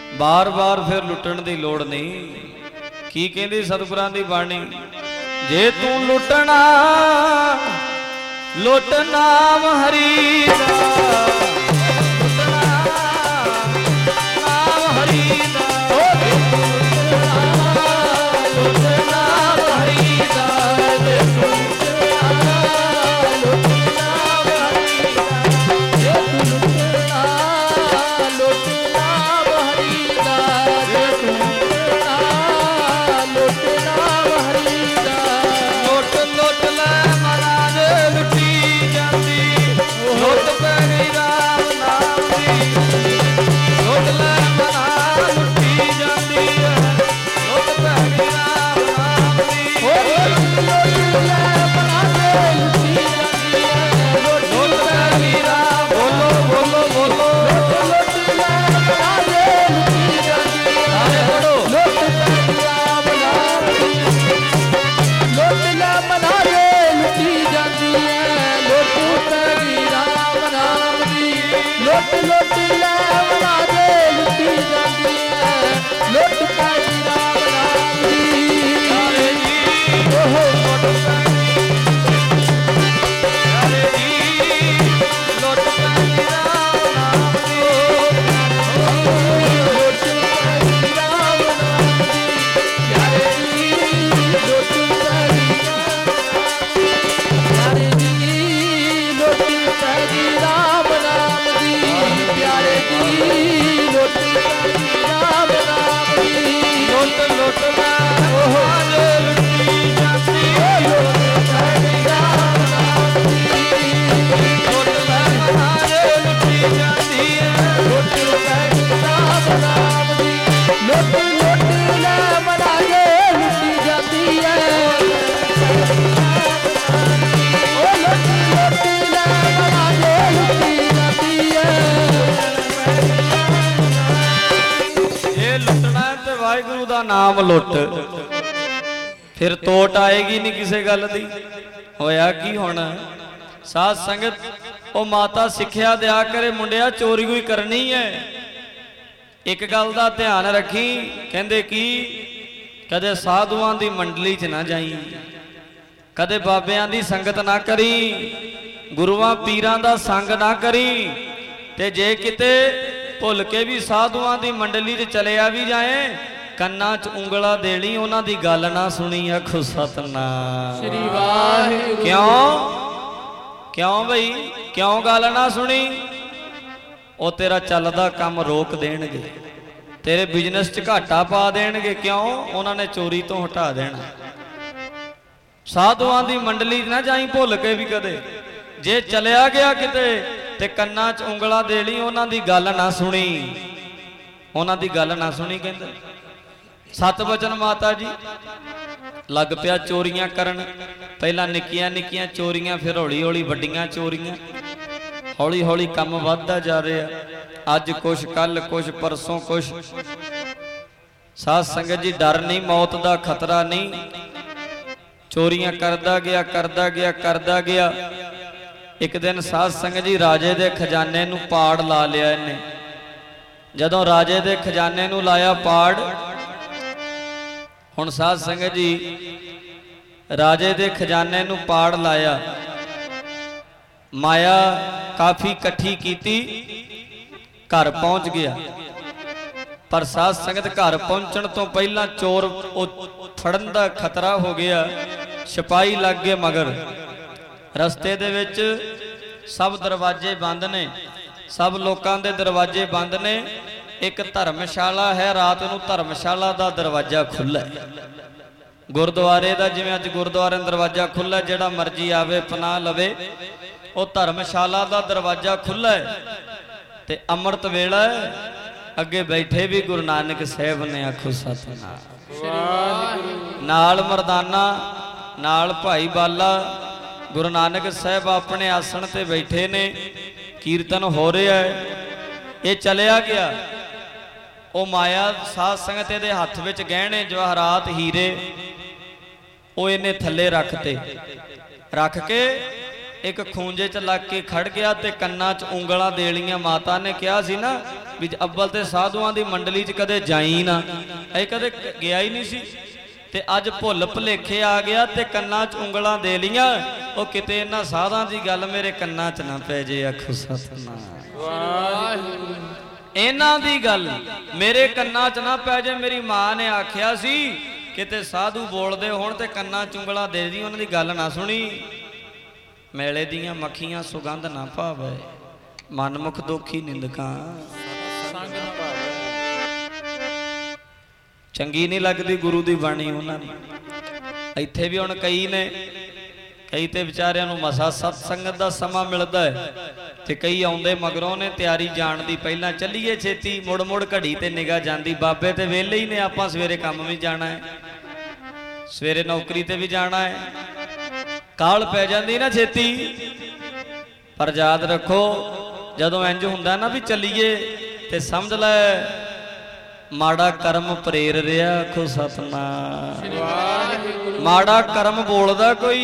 बार बार फिर लुटण की लोड़ नहीं। की कहती सतगुरां दी बाणी, जे तू लुटना लुट नाम हरि दा, लुटना नाम हरि दा, लुट नाम हरि दा, जे तू नाम लुट फिर तोट आएगी नहीं किसी गल दी। होया की होना साध संगत ओ माता सिक्ख्या दिया करे मुंडिया चोरी कोई करनी है। एक गल दा ध्यान रखी, कहंदे की कदे साधुआं दी मंडली च ना जाई, कदे बाबियां दी संगत ना करी, गुरुआं पीरां दा संग ना करी, ते जे किते भुल के भी साधुआं दी मंडली च चलिया भी जाए कन्ना च उंगला देनी उन्हां दी गल ना सुनी। आखो सतनाम श्री वाहिगुरू। क्यों क्यों बई क्यों गल ना सुनी? ओ तेरा चलदा काम रोक देणगे, तेरे बिजनेस च घाटा पा देणगे। क्यों? उन्होंने चोरी तो हटा देना। साधुआं दी मंडली ना जाई भुल के भी कदे, जे चलिया गया किते ते कन्ना च उंगला देनी उन्हां दी गल ना सुनी, उन्हां दी गल ना सुनी। कहंदे सत बचन माता जी लग पिया चोरियां करन। पहला निक्कियां निक्कियां चोरियां, फिर हौली हौली वड्डियां चोरियां, हौली हौली काम वधदा जा रहा। अज कुछ कल कुछ परसों कुछ। साध संगत जी डर नहीं, मौत का खतरा नहीं। चोरियां करदा गया करदा गया करदा गया। एक दिन साध संगत जी राजे दे खजाने नूं पाड़ ला लिया इन्हें। जदों राजे दे खजाने नूं लाया पाड़, हुण साध संगत जी राजे दे खजाने नूं पाड़ लाया, माया काफ़ी इकट्ठी कीती, घर पहुंच गया। पर साध संगत घर पहुंचण तो पहला चोर फड़न का खतरा हो गया, सिपाही लग गए मगर। रस्ते दे विच सब दरवाजे बंद ने, सब लोगों के दरवाजे बंद ने। एक धर्मशाला है, रात नूं धर्मशाला का दरवाजा खुला है। गुरुद्वारे का जिवें अज गुरुद्वारे दरवाजा खुला, जिहड़ा मर्जी आवे पनाह लवे। वो धर्मशाला का दरवाजा खुला है ते अमृत वेला है। अगे बैठे भी गुरु नानक साहब ने। आखो सतनाम। नाल मरदाना नाल भाई बाला गुरु नानक साहब अपने आसन ते बैठे ने, कीर्तन हो रहा है। ये चलिया गया। वो माया साध संगत दे हथ विच गहने जवाहरात हीरे वो इन्हें थले रखते, रख के एक खूंजे च लग के खड़ गया ते कन्ना च ਉਂਗਲਾਂ दे ਲੀਆਂ। माता ने कहा सी ना भी अव्वल ते साधुआं दी मंडली च कदे जाई ना, ਇਹ कदे गया ही नहीं सी ते अज भुल भुलेखे आ गया ते कन्ना च ਉਂਗਲਾਂ दे ਲੀਆਂ। ਉਹ किते इन्हां साधां दी गल मेरे कन्ना च ना पै जे। आखो सतनाम वाहिगुरू। इन्हां दी गल मेरे कन्ना च ना पै जे। मेरी मां ने आख्या सी किते साधु बोलदे होण ते कन्ना च ਉਂਗਲਾਂ दे दी, उन्हां दी गल ना सुनी। मेले दियां मक्खियां सुगंध ना भावे, मनमुख दोखी निंदकां चंगी नहीं लगती गुरु की बाणी उन्होंने। इत्थे भी हुण कई ने, कई ते विचारियां नूं मसा सत्संगत दा समा मिलदा है ते कई आउंदे मगरों ने तैयारी जाण दी। पहलां चलीए छेती, मुड़ मुड़ घड़ी ते निगाह जांदी। बाबे ते वेले ही ने, आपां सवेरे काम भी जाना है, सवेरे नौकरी ते भी जाना है, काल पै जाती ना छेती। पर याद रखो जदों इंज हुंदा ना भी चलीए ते समझ लै माड़ा कर्म प्रेर रहा। आखो सतनाम। माड़ा कर्म बोलदा कोई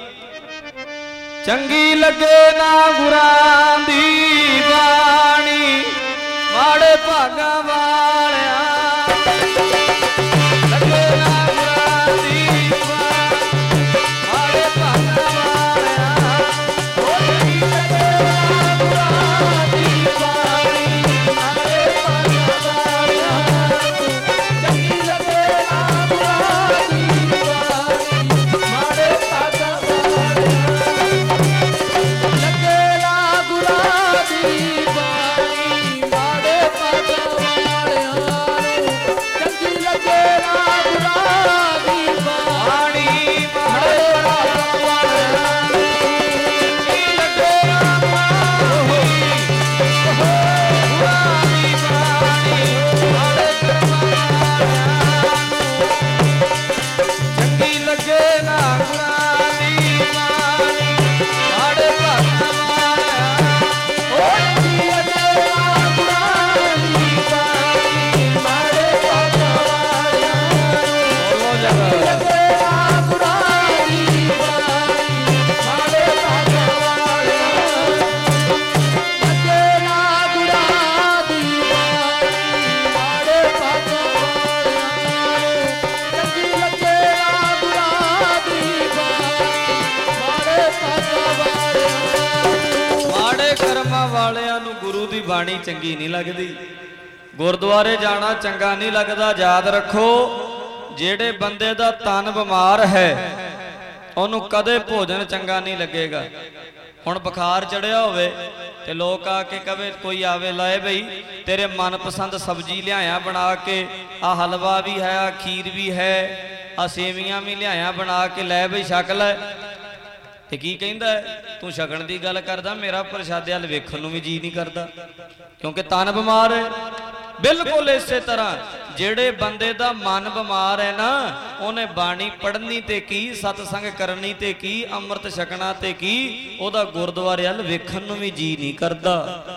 चंगी लगे ना गुरां दी बाणी, माड़े भागां वालिया लगे ना गुरां दी बाणी चंगी नहीं लगती। गुरुद्वारे जाना चंगा नहीं लगता। याद रखो जेड़े बंदे दा तन बीमार है उन्होंने कदे भोजन चंगा नहीं लगेगा। हुण बुखार चढ़िया होवे ते लोग आके कवे, कोई आवे लाए बई तेरे मनपसंद सब्जी लियाया बना के, आ हलवा भी है, आ खीर भी है, आ सेवियां भी लियाया बना के, लै बई छक लै। ते की कहंदा तू छकण दी गल करदा, मेरा प्रशादे वाल वेखण नूं भी जी नहीं करदा क्योंकि तन बीमार है। बिल्कुल इस तरह जेड़े बंदे दा मन बीमार है ना, उन्हें बाणी पढ़नी ते की, सतसंग करनी ते की, अमृत छकना ते की, ओदा गुरुद्वारे वाल वेखण नूं भी जी नहीं करदा।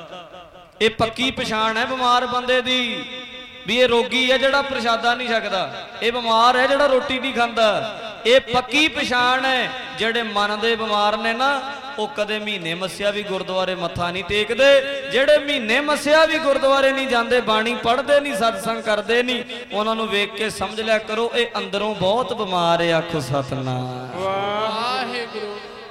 ये पक्की पछाण है बीमार बंदे दी भी ये रोगी है जेड़ा प्रशादा नहीं छकदा, ये बीमार है जेड़ा रोटी नहीं खांदा। ये पक्की पछाण है। जेड़े मन दे बीमार ने ना, वो कदे महीने मस्या भी गुरुद्वारे मत्था नहीं टेकदे। जेड़े महीने मस्या भी गुरुद्वारे नहीं जाते, बाणी पढ़ते नहीं, सत्संग करते नहीं, उन्होंने वेख के समझ लिया करो ये अंदरों बहुत बीमार है। आखो सतनाम वाहिगुरू।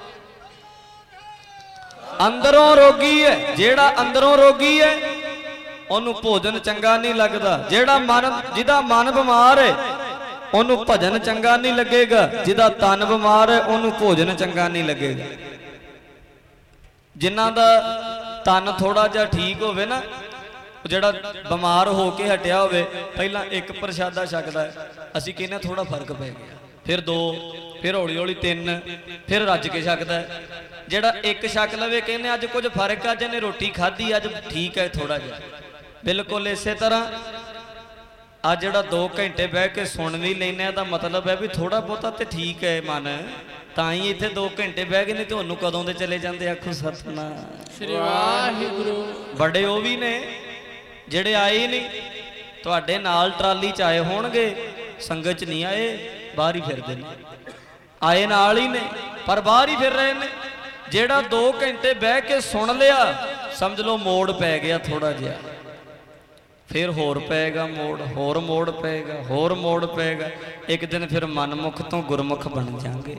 अंदरों रोगी है। जेड़ा अंदरों रोगी है उन्होंने भोजन चंगा नहीं लगता। जेड़ा मन, जिदा मन बीमार है उन्होंने भजन चंगा नहीं लगेगा। जिदा तन बीमार है उन्होंने भोजन चंगा नहीं लगेगा। जिन्हां दा तन थोड़ा जा ठीक होवे ना, जेड़ा बीमार होके हटिया होवे, पहला एक प्रशादा छकदा है, असीं कहने थोड़ा फर्क पै गया, फिर दो, फिर हौली हौली तीन, फिर रज के छकदा है। जेड़ा एक छक लवे कहने अज कुछ फर्क, अज ने रोटी खाधी, अज ठीक है थोड़ा जा। बिल्कुल इस तरह आज जड़ा 2 घंटे बह के सुन भी लेने का मतलब है भी थोड़ा बहुता तो ठीक है मन, तां ही इत्थे 2 घंटे बह गए, नहीं तो उन्होंने कदों दे चले जाते। आखो सतनाम श्री वाहिगुरू। बड़े वो भी ने जेड़े आए ही नहीं, तुहाडे नाल ट्राली च आए होणगे, संगत च नहीं आए, बाहर ही फिरदे ने। आए नाल ही ने पर बाहर ही फिर रहे ने। ਜਿਹੜਾ 2 ਘੰਟੇ ਬਹਿ ਕੇ ਸੁਣ ਲਿਆ ਸਮਝ ਲਓ ਮੋੜ ਪੈ ਗਿਆ ਥੋੜਾ ਜਿਹਾ, ਫਿਰ ਹੋਰ ਪਏਗਾ ਮੋੜ, ਹੋਰ ਮੋੜ ਪਏਗਾ, ਹੋਰ ਮੋੜ ਪਏਗਾ। ਇੱਕ ਦਿਨ ਫਿਰ ਮਨਮੁਖ ਤੋਂ ਗੁਰਮੁਖ ਬਣ ਜਾਵਾਂਗੇ।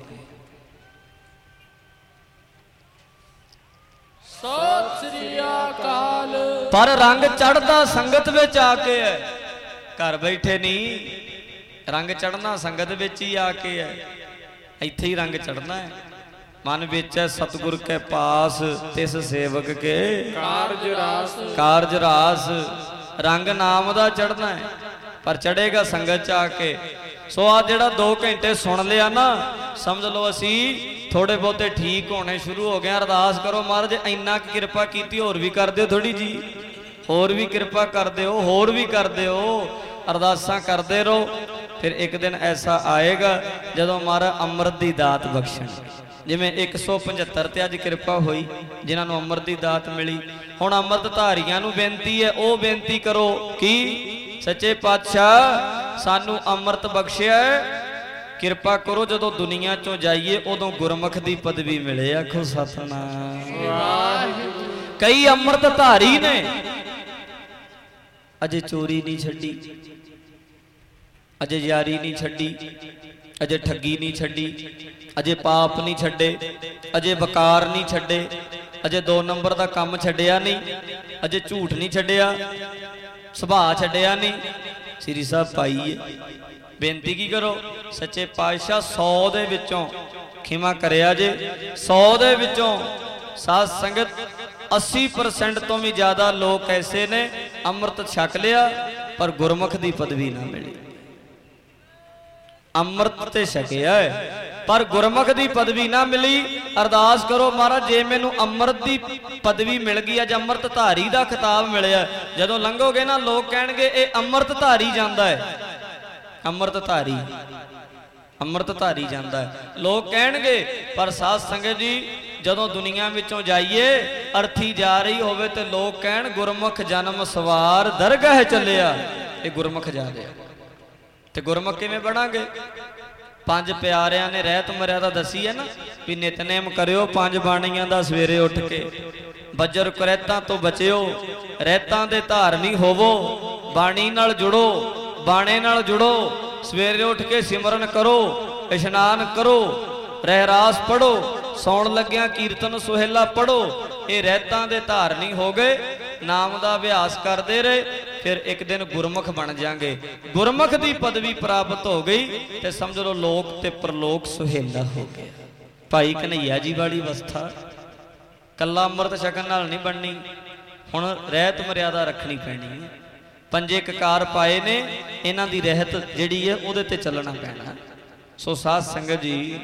ਸਤਿ ਸ੍ਰੀ ਅਕਾਲ। ਪਰ ਰੰਗ ਚੜ੍ਹਦਾ ਸੰਗਤ ਵਿੱਚ ਆ ਕੇ ਹੈ, ਘਰ ਬੈਠੇ ਨਹੀਂ। ਰੰਗ ਚੜ੍ਹਨਾ ਸੰਗਤ ਵਿੱਚ ਹੀ ਆ ਕੇ ਹੈ, ਇੱਥੇ ਹੀ ਰੰਗ ਚੜ੍ਹਨਾ ਹੈ। ਮਨ ਵਿੱਚ ਹੈ ਸਤਿਗੁਰ ਕੇ ਪਾਸ, ਤਿਸ ਸੇਵਕ ਕੇ ਕਾਰਜ ਰਾਸ। ਕਾਰਜ ਰਾਸ। ਰੰਗ ਨਾਮ ਦਾ ਚੜ੍ਹਨਾ ਹੈ, ਪਰ ਚੜ੍ਹੇਗਾ ਸੰਗਤ ਚ ਆ ਕੇ। ਸੋ ਆ ਜਿਹੜਾ 2 ਘੰਟੇ ਸੁਣ ਲਿਆ ਨਾ, ਸਮਝ ਲਓ ਅਸੀਂ ਥੋੜੇ ਬਹੁਤੇ ਠੀਕ ਹੋਣੇ ਸ਼ੁਰੂ ਹੋ ਗਏ। ਅਰਦਾਸ ਕਰੋ ਮਹਾਰਾਜ ਇੰਨਾ ਕਿਰਪਾ ਕੀਤੀ, ਹੋਰ ਵੀ ਕਰ ਦਿਓ ਥੋੜੀ ਜੀ, ਹੋਰ ਵੀ ਕਿਰਪਾ ਕਰ ਦਿਓ, ਹੋਰ ਵੀ ਕਰ ਦਿਓ। ਅਰਦਾਸਾਂ ਕਰਦੇ ਰਹੋ। ਫਿਰ ਇੱਕ ਦਿਨ ਐਸਾ ਆਏਗਾ ਜਦੋਂ ਮਹਾਰਾਜ ਅੰਮ੍ਰਿਤ ਦੀ ਦਾਤ ਬਖਸ਼ਣ। ਜਿਵੇਂ 175 ਤੇ ਅੱਜ ਕਿਰਪਾ ਹੋਈ ਜਿਨ੍ਹਾਂ ਨੂੰ ਅੰਮ੍ਰਿਤ ਦੀ ਦਾਤ ਮਿਲੀ। ਹੁਣ ਅੰਮ੍ਰਿਤ ਧਾਰੀਆਂ ਨੂੰ ਬੇਨਤੀ ਹੈ, ਉਹ ਬੇਨਤੀ ਕਰੋ ਕਿ ਸੱਚੇ ਪਾਤਸ਼ਾਹ ਸਾਨੂੰ ਅੰਮ੍ਰਿਤ ਬਖਸ਼ਿਆ, ਕਿਰਪਾ ਕਰੋ ਜਦੋਂ ਦੁਨੀਆ ਚੋਂ ਜਾਈਏ ਉਦੋਂ ਗੁਰਮੁਖ ਦੀ ਪਦਵੀ ਮਿਲੇ। ਆਖੋ ਸਤਿਨਾਮ ਵਾਹਿਗੁਰੂ। ਕਈ ਅੰਮ੍ਰਿਤ ਧਾਰੀ ਨੇ ਅਜੇ ਚੋਰੀ ਨਹੀਂ ਛੱਡੀ, ਅਜੇ ਯਾਰੀ ਨਹੀਂ ਛੱਡੀ, ਅਜੇ ਠੱਗੀ ਨਹੀਂ ਛੱਡੀ, ਅਜੇ ਪਾਪ ਨਹੀਂ ਛੱਡੇ, ਅਜੇ ਵਕਾਰ ਨਹੀਂ ਛੱਡੇ, ਅਜੇ 2 ਨੰਬਰ ਦਾ ਕੰਮ ਛੱਡਿਆ ਨਹੀਂ, ਅਜੇ ਝੂਠ ਨਹੀਂ ਛੱਡਿਆ, ਸੁਭਾਅ ਛੱਡਿਆ ਨਹੀਂ। ਸ੍ਰੀ ਸਾਹਿਬ ਪਾਈਏ ਬੇਨਤੀ ਕੀ ਕਰੋ, ਸੱਚੇ ਪਾਤਸ਼ਾਹ 100 ਦੇ ਵਿੱਚੋਂ ਖਿਮਾ ਕਰਿਆ ਜੇ, 100 ਦੇ ਵਿੱਚੋਂ ਸਾਧ ਸੰਗਤ 80% ਤੋਂ ਵੀ ਜ਼ਿਆਦਾ ਲੋਕ ਐਸੇ ਨੇ ਅੰਮ੍ਰਿਤ ਛਕ ਲਿਆ ਪਰ ਗੁਰਮੁਖ ਦੀ ਪਦਵੀ ਨਾ ਮਿਲੀ। ਅੰਮ੍ਰਿਤ ਤੇ ਛਕਿਆ ਪਰ ਗੁਰਮੁਖ ਦੀ ਪਦਵੀ ਨਾ ਮਿਲੀ। ਅਰਦਾਸ ਕਰੋ ਮਹਾਰਾਜ ਜੇ ਮੈਨੂੰ ਅੰਮ੍ਰਿਤ ਦੀ ਪਦਵੀ ਮਿਲ ਗਈ, ਅੱਜ ਅੰਮ੍ਰਿਤ ਧਾਰੀ ਦਾ ਖਿਤਾਬ ਮਿਲਿਆ, ਜਦੋਂ ਲੰਘੋਗੇ ਨਾ ਲੋਕ ਕਹਿਣਗੇ ਇਹ ਅੰਮ੍ਰਿਤ ਧਾਰੀ ਜਾਂਦਾ ਹੈ, ਅੰਮ੍ਰਿਤ ਧਾਰੀ, ਅੰਮ੍ਰਿਤ ਧਾਰੀ ਜਾਂਦਾ ਹੈ, ਲੋਕ ਕਹਿਣਗੇ। ਪਰ ਸਾਧ ਸੰਗਤ ਜੀ ਜਦੋਂ ਦੁਨੀਆ ਵਿੱਚੋਂ ਜਾਈਏ, ਅਰਥੀ ਜਾ ਰਹੀ ਹੋਵੇ ਤੇ ਲੋਕ ਕਹਿਣ ਗੁਰਮੁਖ ਜਨਮ ਸਵਾਰ ਦਰਗਾਹ ਚੱਲਿਆ, ਇਹ ਗੁਰਮੁਖ ਜਾ ਰਿਹਾ। ਤੇ ਗੁਰਮੁਖ ਕਿਵੇਂ ਬਣਾਂਗੇ? 5 ਪਿਆਰਿਆਂ ਨੇ ਰਹਿਤ ਮਰਿਆਦਾ ਦੱਸੀ ਹੈ ਨਾ ਵੀ ਨਿਤਨੇਮ ਕਰਿਓ 5 ਬਾਣੀਆਂ ਦਾ ਸਵੇਰੇ ਉੱਠ ਕੇ, ਬੱਜਰ ਕੁਰੈਤਾਂ ਤੋਂ ਬਚਿਓ, ਰਹਿਤਾਂ ਦੇ ਧਾਰਨੀ ਹੋਵੋ, ਬਾਣੀ ਨਾਲ ਜੁੜੋ, ਬਾਣੇ ਨਾਲ ਜੁੜੋ, ਸਵੇਰੇ ਉੱਠ ਕੇ ਸਿਮਰਨ ਕਰੋ, ਇਸ਼ਨਾਨ ਕਰੋ, ਰਹਿਰਾਸ ਪੜੋ, ਸੌਣ ਲੱਗਿਆਂ ਕੀਰਤਨ ਸੁਹੇਲਾ ਪੜੋ। ਇਹ ਰਹਿਤਾਂ ਦੇ ਧਾਰਨੀ ਹੋ ਗਏ, ਨਾਮ ਦਾ ਅਭਿਆਸ ਕਰਦੇ ਰਹੇ, ਫਿਰ ਇੱਕ ਦਿਨ ਗੁਰਮੁਖ ਬਣ ਜਾਾਂਗੇ। ਗੁਰਮੁਖ ਦੀ ਪਦਵੀ ਪ੍ਰਾਪਤ ਹੋ ਗਈ ਤੇ ਸਮਝ ਲਓ ਲੋਕ ਤੇ ਪਰਲੋਕ ਸੁਹੇਲਾ ਹੋ ਗਿਆ। ਭਾਈ ਕਨਈਆ ਜੀ ਵਾਲੀ ਅਵਸਥਾ ਕੱਲਾ ਅੰਮ੍ਰਿਤ ਛਕਣ ਨਾਲ ਨਹੀਂ ਬਣਨੀ, ਹੁਣ ਰਹਿਤ ਮਰਿਆਦਾ ਰੱਖਣੀ ਪੈਣੀ ਹੈ। 5 ਕਕਾਰ ਪਾਏ ਨੇ, ਇਹਨਾਂ ਦੀ ਰਹਿਤ ਜਿਹੜੀ ਹੈ ਉਹਦੇ ਤੇ ਚੱਲਣਾ ਪੈਣਾ। ਸੋ ਸਾਧ ਸੰਗਤ ਜੀ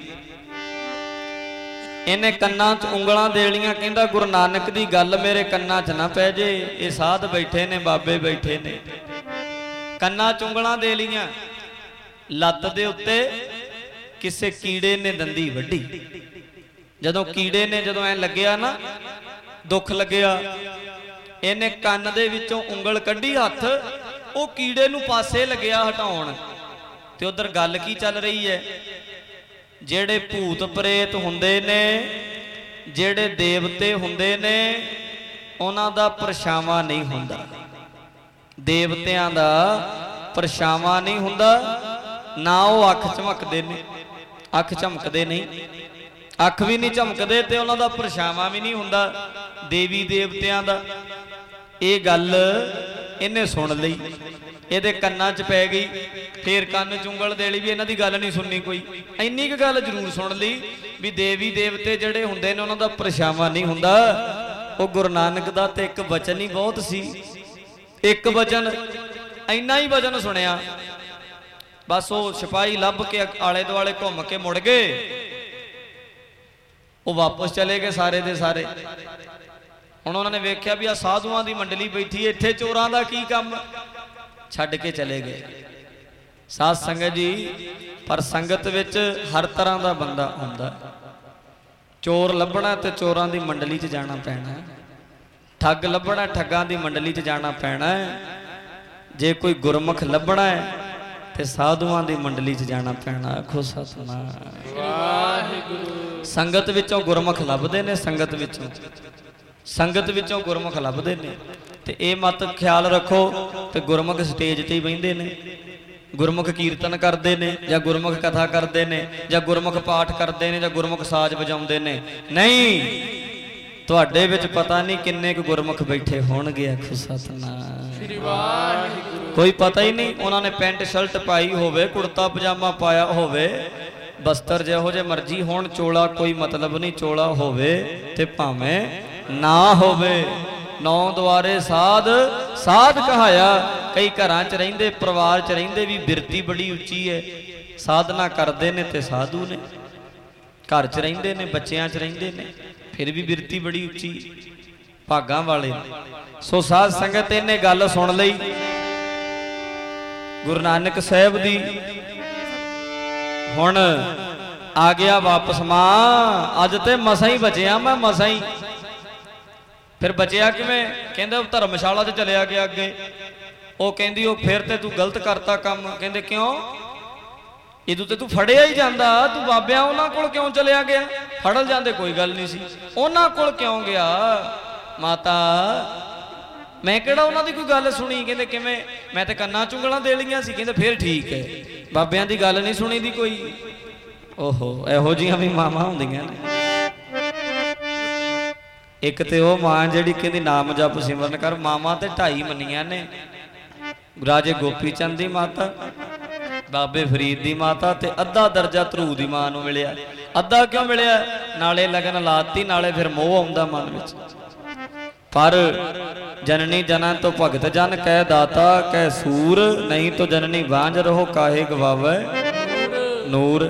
ਇਹਨੇ ਕੰਨਾਂ 'ਚ ਉਂਗਲਾਂ ਦੇ ਲੀਆਂ, ਕਹਿੰਦਾ ਗੁਰੂ ਨਾਨਕ ਦੀ ਗੱਲ ਮੇਰੇ ਕੰਨਾਂ 'ਚ ਨਾ ਪੈ ਜੇ। ਇਹ ਸਾਧ ਬੈਠੇ ਨੇ, ਬਾਬੇ ਬੈਠੇ ਨੇ, ਕੰਨਾਂ 'ਚ ਉਂਗਲਾਂ ਦੇ ਲੀਆਂ। ਲੱਤ ਦੇ ਉੱਤੇ ਕਿਸੇ ਕੀੜੇ ਨੇ ਦੰਦੀ ਵੱਢੀ, ਜਦੋਂ ਕੀੜੇ ਨੇ ਜਦੋਂ ਐ ਲੱਗਿਆ ਨਾ, ਦੁੱਖ ਲੱਗਿਆ, ਇਹਨੇ ਕੰਨ ਦੇ ਵਿੱਚੋਂ ਉਂਗਲ ਕੱਢੀ ਹੱਥ, ਉਹ ਕੀੜੇ ਨੂੰ ਪਾਸੇ ਲੱਗਿਆ ਹਟਾਉਣ, ਤੇ ਉਧਰ ਗੱਲ ਕੀ ਚੱਲ ਰਹੀ ਹੈ? ਜਿਹੜੇ ਭੂਤ ਪ੍ਰੇਤ ਹੁੰਦੇ ਨੇ, ਜਿਹੜੇ ਦੇਵਤੇ ਹੁੰਦੇ ਨੇ, ਉਹਨਾਂ ਦਾ ਪਰਛਾਵਾਂ ਨਹੀਂ ਹੁੰਦਾ, ਦੇਵਤਿਆਂ ਦਾ ਪਰਛਾਵਾਂ ਨਹੀਂ ਹੁੰਦਾ, ਨਾ ਉਹ ਅੱਖ ਝਮਕਦੇ ਨੇ, ਅੱਖ ਝਮਕਦੇ ਨਹੀਂ, ਅੱਖ ਵੀ ਨਹੀਂ ਝਮਕਦੇ ਤੇ ਉਹਨਾਂ ਦਾ ਪਰਛਾਵਾਂ ਵੀ ਨਹੀਂ ਹੁੰਦਾ ਦੇਵੀ ਦੇਵਤਿਆਂ ਦਾ। ਇਹ ਗੱਲ ਇਹਨੇ ਸੁਣ ਲਈ, ਇਹਦੇ ਕੰਨਾਂ 'ਚ ਪੈ ਗਈ, ਫੇਰ ਕੰਨ 'ਚ ਉਂਗਲ ਦੇ ਲਈ ਵੀ ਇਹਨਾਂ ਦੀ ਗੱਲ ਨਹੀਂ ਸੁਣਨੀ ਕੋਈ। ਇੰਨੀ ਕੁ ਗੱਲ ਜ਼ਰੂਰ ਸੁਣ ਲਈ ਵੀ ਦੇਵੀ ਦੇਵਤੇ ਜਿਹੜੇ ਹੁੰਦੇ ਨੇ ਉਹਨਾਂ ਦਾ ਪਰਛਾਵਾਂ ਨਹੀਂ ਹੁੰਦਾ। ਉਹ ਗੁਰੂ ਨਾਨਕ ਦਾ ਤੇ ਇੱਕ ਬਚਨ ਹੀ ਬਹੁਤ ਸੀ, ਇੱਕ ਬਚਨ, ਇੰਨਾ ਹੀ ਬਚਨ ਸੁਣਿਆ, ਬਸ ਉਹ ਸਿਪਾਹੀ ਲੱਭ ਕੇ ਆਲੇ ਦੁਆਲੇ ਘੁੰਮ ਕੇ ਮੁੜ ਗਏ, ਉਹ ਵਾਪਸ ਚਲੇ ਗਏ ਸਾਰੇ ਦੇ ਸਾਰੇ। ਹੁਣ ਉਹਨਾਂ ਨੇ ਵੇਖਿਆ ਵੀ ਆ ਸਾਧੂਆਂ ਦੀ ਮੰਡਲੀ ਬੈਠੀ, ਇੱਥੇ ਚੋਰਾਂ ਦਾ ਕੀ ਕੰਮ, ਛੱਡ ਕੇ ਚਲੇ ਗਏ। ਸਾਧ ਸੰਗਤ ਜੀ ਪਰ ਸੰਗਤ ਵਿੱਚ ਹਰ ਤਰ੍ਹਾਂ ਦਾ ਬੰਦਾ ਆਉਂਦਾ, ਚੋਰ ਲੱਭਣਾ ਤੇ ਚੋਰਾਂ ਦੀ ਮੰਡਲੀ 'ਚ ਜਾਣਾ ਪੈਣਾ, ਠੱਗ ਲੱਭਣਾ ਠੱਗਾਂ ਦੀ ਮੰਡਲੀ 'ਚ ਜਾਣਾ ਪੈਣਾ, ਜੇ ਕੋਈ ਗੁਰਮੁਖ ਲੱਭਣਾ ਹੈ ਤੇ ਸਾਧੂਆਂ ਦੀ ਮੰਡਲੀ 'ਚ ਜਾਣਾ ਪੈਣਾ। ਆਖੋ ਸਤਿਨਾਮ ਵਾਹਿਗੁਰੂ। ਸੰਗਤ ਵਿੱਚੋਂ ਗੁਰਮੁਖ ਲੱਭਦੇ ਨੇ, ਸੰਗਤ ਵਿੱਚੋਂ ਗੁਰਮੁਖ ਲੱਭਦੇ ਨੇ। ਤੇ ਇਹ ਮਤ ਖਿਆਲ ਰੱਖੋ ਤੇ ਗੁਰਮੁਖ ਸਟੇਜ ਤੇ ਹੀ ਬਹਿੰਦੇ ਨੇ, ਗੁਰਮੁਖ ਕੀਰਤਨ ਕਰਦੇ ਨੇ ਜਾਂ ਗੁਰਮੁਖ ਕਥਾ ਕਰਦੇ ਨੇ ਜਾਂ ਗੁਰਮੁਖ ਪਾਠ ਕਰਦੇ ਨੇ ਜਾਂ ਗੁਰਮੁਖ ਸਾਜ਼ ਵਜਾਉਂਦੇ ਨੇ। ਨਹੀਂ, ਤੁਹਾਡੇ ਵਿੱਚ ਪਤਾ ਨਹੀਂ ਕਿੰਨੇ ਕੁ ਗੁਰਮੁਖ ਬੈਠੇ ਹੋਣਗੇ। ਆਖੋ ਸਤਨਾਮ ਸ੍ਰੀ ਵਾਹਿਗੁਰੂ। ਕੋਈ ਪਤਾ ਹੀ ਨਹੀਂ, ਉਹਨਾਂ ਨੇ ਪੈਂਟ ਸ਼ਰਟ ਪਾਈ ਹੋਵੇ, ਕੁੜਤਾ ਪਜਾਮਾ ਪਾਇਆ ਹੋਵੇ, ਬਸਤਰ ਜਿਹੋ ਜਿਹੇ ਮਰਜ਼ੀ ਹੋਣ, ਚੋਲਾ ਕੋਈ ਮਤਲਬ ਨਹੀਂ, ਚੋਲਾ ਹੋਵੇ ਤੇ ਭਾਵੇਂ ਨਾ ਹੋਵੇ। ਨੌ ਦੁਆਰੇ ਸਾਧ ਕਹਾਇਆ। ਕਈ ਘਰਾਂ 'ਚ ਰਹਿੰਦੇ, ਪਰਿਵਾਰ 'ਚ ਰਹਿੰਦੇ ਵੀ ਬਿਰਤੀ ਬੜੀ ਉੱਚੀ ਹੈ, ਸਾਧਨਾ ਕਰਦੇ ਨੇ ਤੇ ਸਾਧੂ ਨੇ। ਘਰ 'ਚ ਰਹਿੰਦੇ ਨੇ, ਬੱਚਿਆਂ 'ਚ ਰਹਿੰਦੇ ਨੇ, ਫਿਰ ਵੀ ਬਿਰਤੀ ਬੜੀ ਉੱਚੀ, ਭਾਗਾਂ ਵਾਲੇ। ਸੋ ਸਾਧ ਸੰਗਤ ਇਹਨੇ ਗੱਲ ਸੁਣ ਲਈ ਗੁਰੂ ਨਾਨਕ ਸਾਹਿਬ ਦੀ। ਹੁਣ ਆ ਗਿਆ ਵਾਪਸ। ਮਾਂ ਅੱਜ ਤੇ ਮਸਾਂ ਹੀ ਬਚਿਆ ਮੈਂ, ਮਸਾਂ ਹੀ। ਫਿਰ ਬਚਿਆ ਕਿਵੇਂ? ਕਹਿੰਦੇ ਉਹ ਧਰਮਸ਼ਾਲਾ 'ਚ ਚਲਿਆ ਗਿਆ ਅੱਗੇ। ਉਹ ਕਹਿੰਦੀ ਉਹ ਫਿਰ ਤੇ ਤੂੰ ਗਲਤ ਕਰਤਾ ਕੰਮ। ਕਹਿੰਦੇ ਕਿਉਂ? ਇਦੋਂ ਤੇ ਤੂੰ ਫੜਿਆ ਹੀ ਜਾਂਦਾ, ਤੂੰ ਬਾਬਿਆਂ ਉਹਨਾਂ ਕੋਲ ਕਿਉਂ ਚਲਿਆ ਗਿਆ? ਫੜਲ ਜਾਂਦੇ ਕੋਈ ਗੱਲ ਨਹੀਂ ਸੀ, ਉਹਨਾਂ ਕੋਲ ਕਿਉਂ ਗਿਆ? ਮਾਤਾ ਮੈਂ ਕਿਹੜਾ ਉਹਨਾਂ ਦੀ ਕੋਈ ਗੱਲ ਸੁਣੀ? ਕਹਿੰਦੇ ਕਿਵੇਂ? ਮੈਂ ਤੇ ਕੰਨਾਂ ਚੁੰਗਲਾਂ ਦੇ ਲਈਆਂ ਸੀ। ਕਹਿੰਦੇ ਫਿਰ ਠੀਕ ਹੈ, ਬਾਬਿਆਂ ਦੀ ਗੱਲ ਨਹੀਂ ਸੁਣੀ ਦੀ ਕੋਈ। ਓਹੋ, ਇਹੋ ਜਿਹੀਆਂ ਵੀ ਮਾਵਾਂ ਹੁੰਦੀਆਂ ਨੇ। ਇੱਕ ਤੇ ਉਹ ਮਾਂ ਜਿਹੜੀ ਕਹਿੰਦੀ ਨਾਮ ਜਪ ਸਿਮਰਨ ਕਰ। ਮਾਵਾਂ ਤੇ 2.5 ਮੰਨੀਆਂ ਨੇ, ਰਾਜੇ ਗੋਪੀ ਚੰਦ ਦੀ ਮਾਤਾ, ਬਾਬੇ ਫਰੀਦ ਦੀ ਮਾਤਾ, ਤੇ ਅੱਧਾ ਦਰਜਾ ਧਰੂ ਦੀ ਮਾਂ ਨੂੰ ਮਿਲਿਆ। ਅੱਧਾ ਕਿਉਂ ਮਿਲਿਆ? ਨਾਲੇ ਲਗਨ ਲਾਤੀ, ਨਾਲੇ ਫਿਰ ਮੋਹ ਆਉਂਦਾ ਮਨ ਵਿੱਚ। ਪਰ ਜਨਨੀ ਜਨਾਂ ਤੋਂ ਭਗਤ ਜਨ ਕਹਿ ਦਾਤਾ ਕਹਿ ਸੂਰ, ਨਹੀਂ ਤੋ ਜਨਨੀ ਬਾਂਝ ਰਹੋ ਕਾਹੇ ਗਵਾਵੇ ਨੂਰ।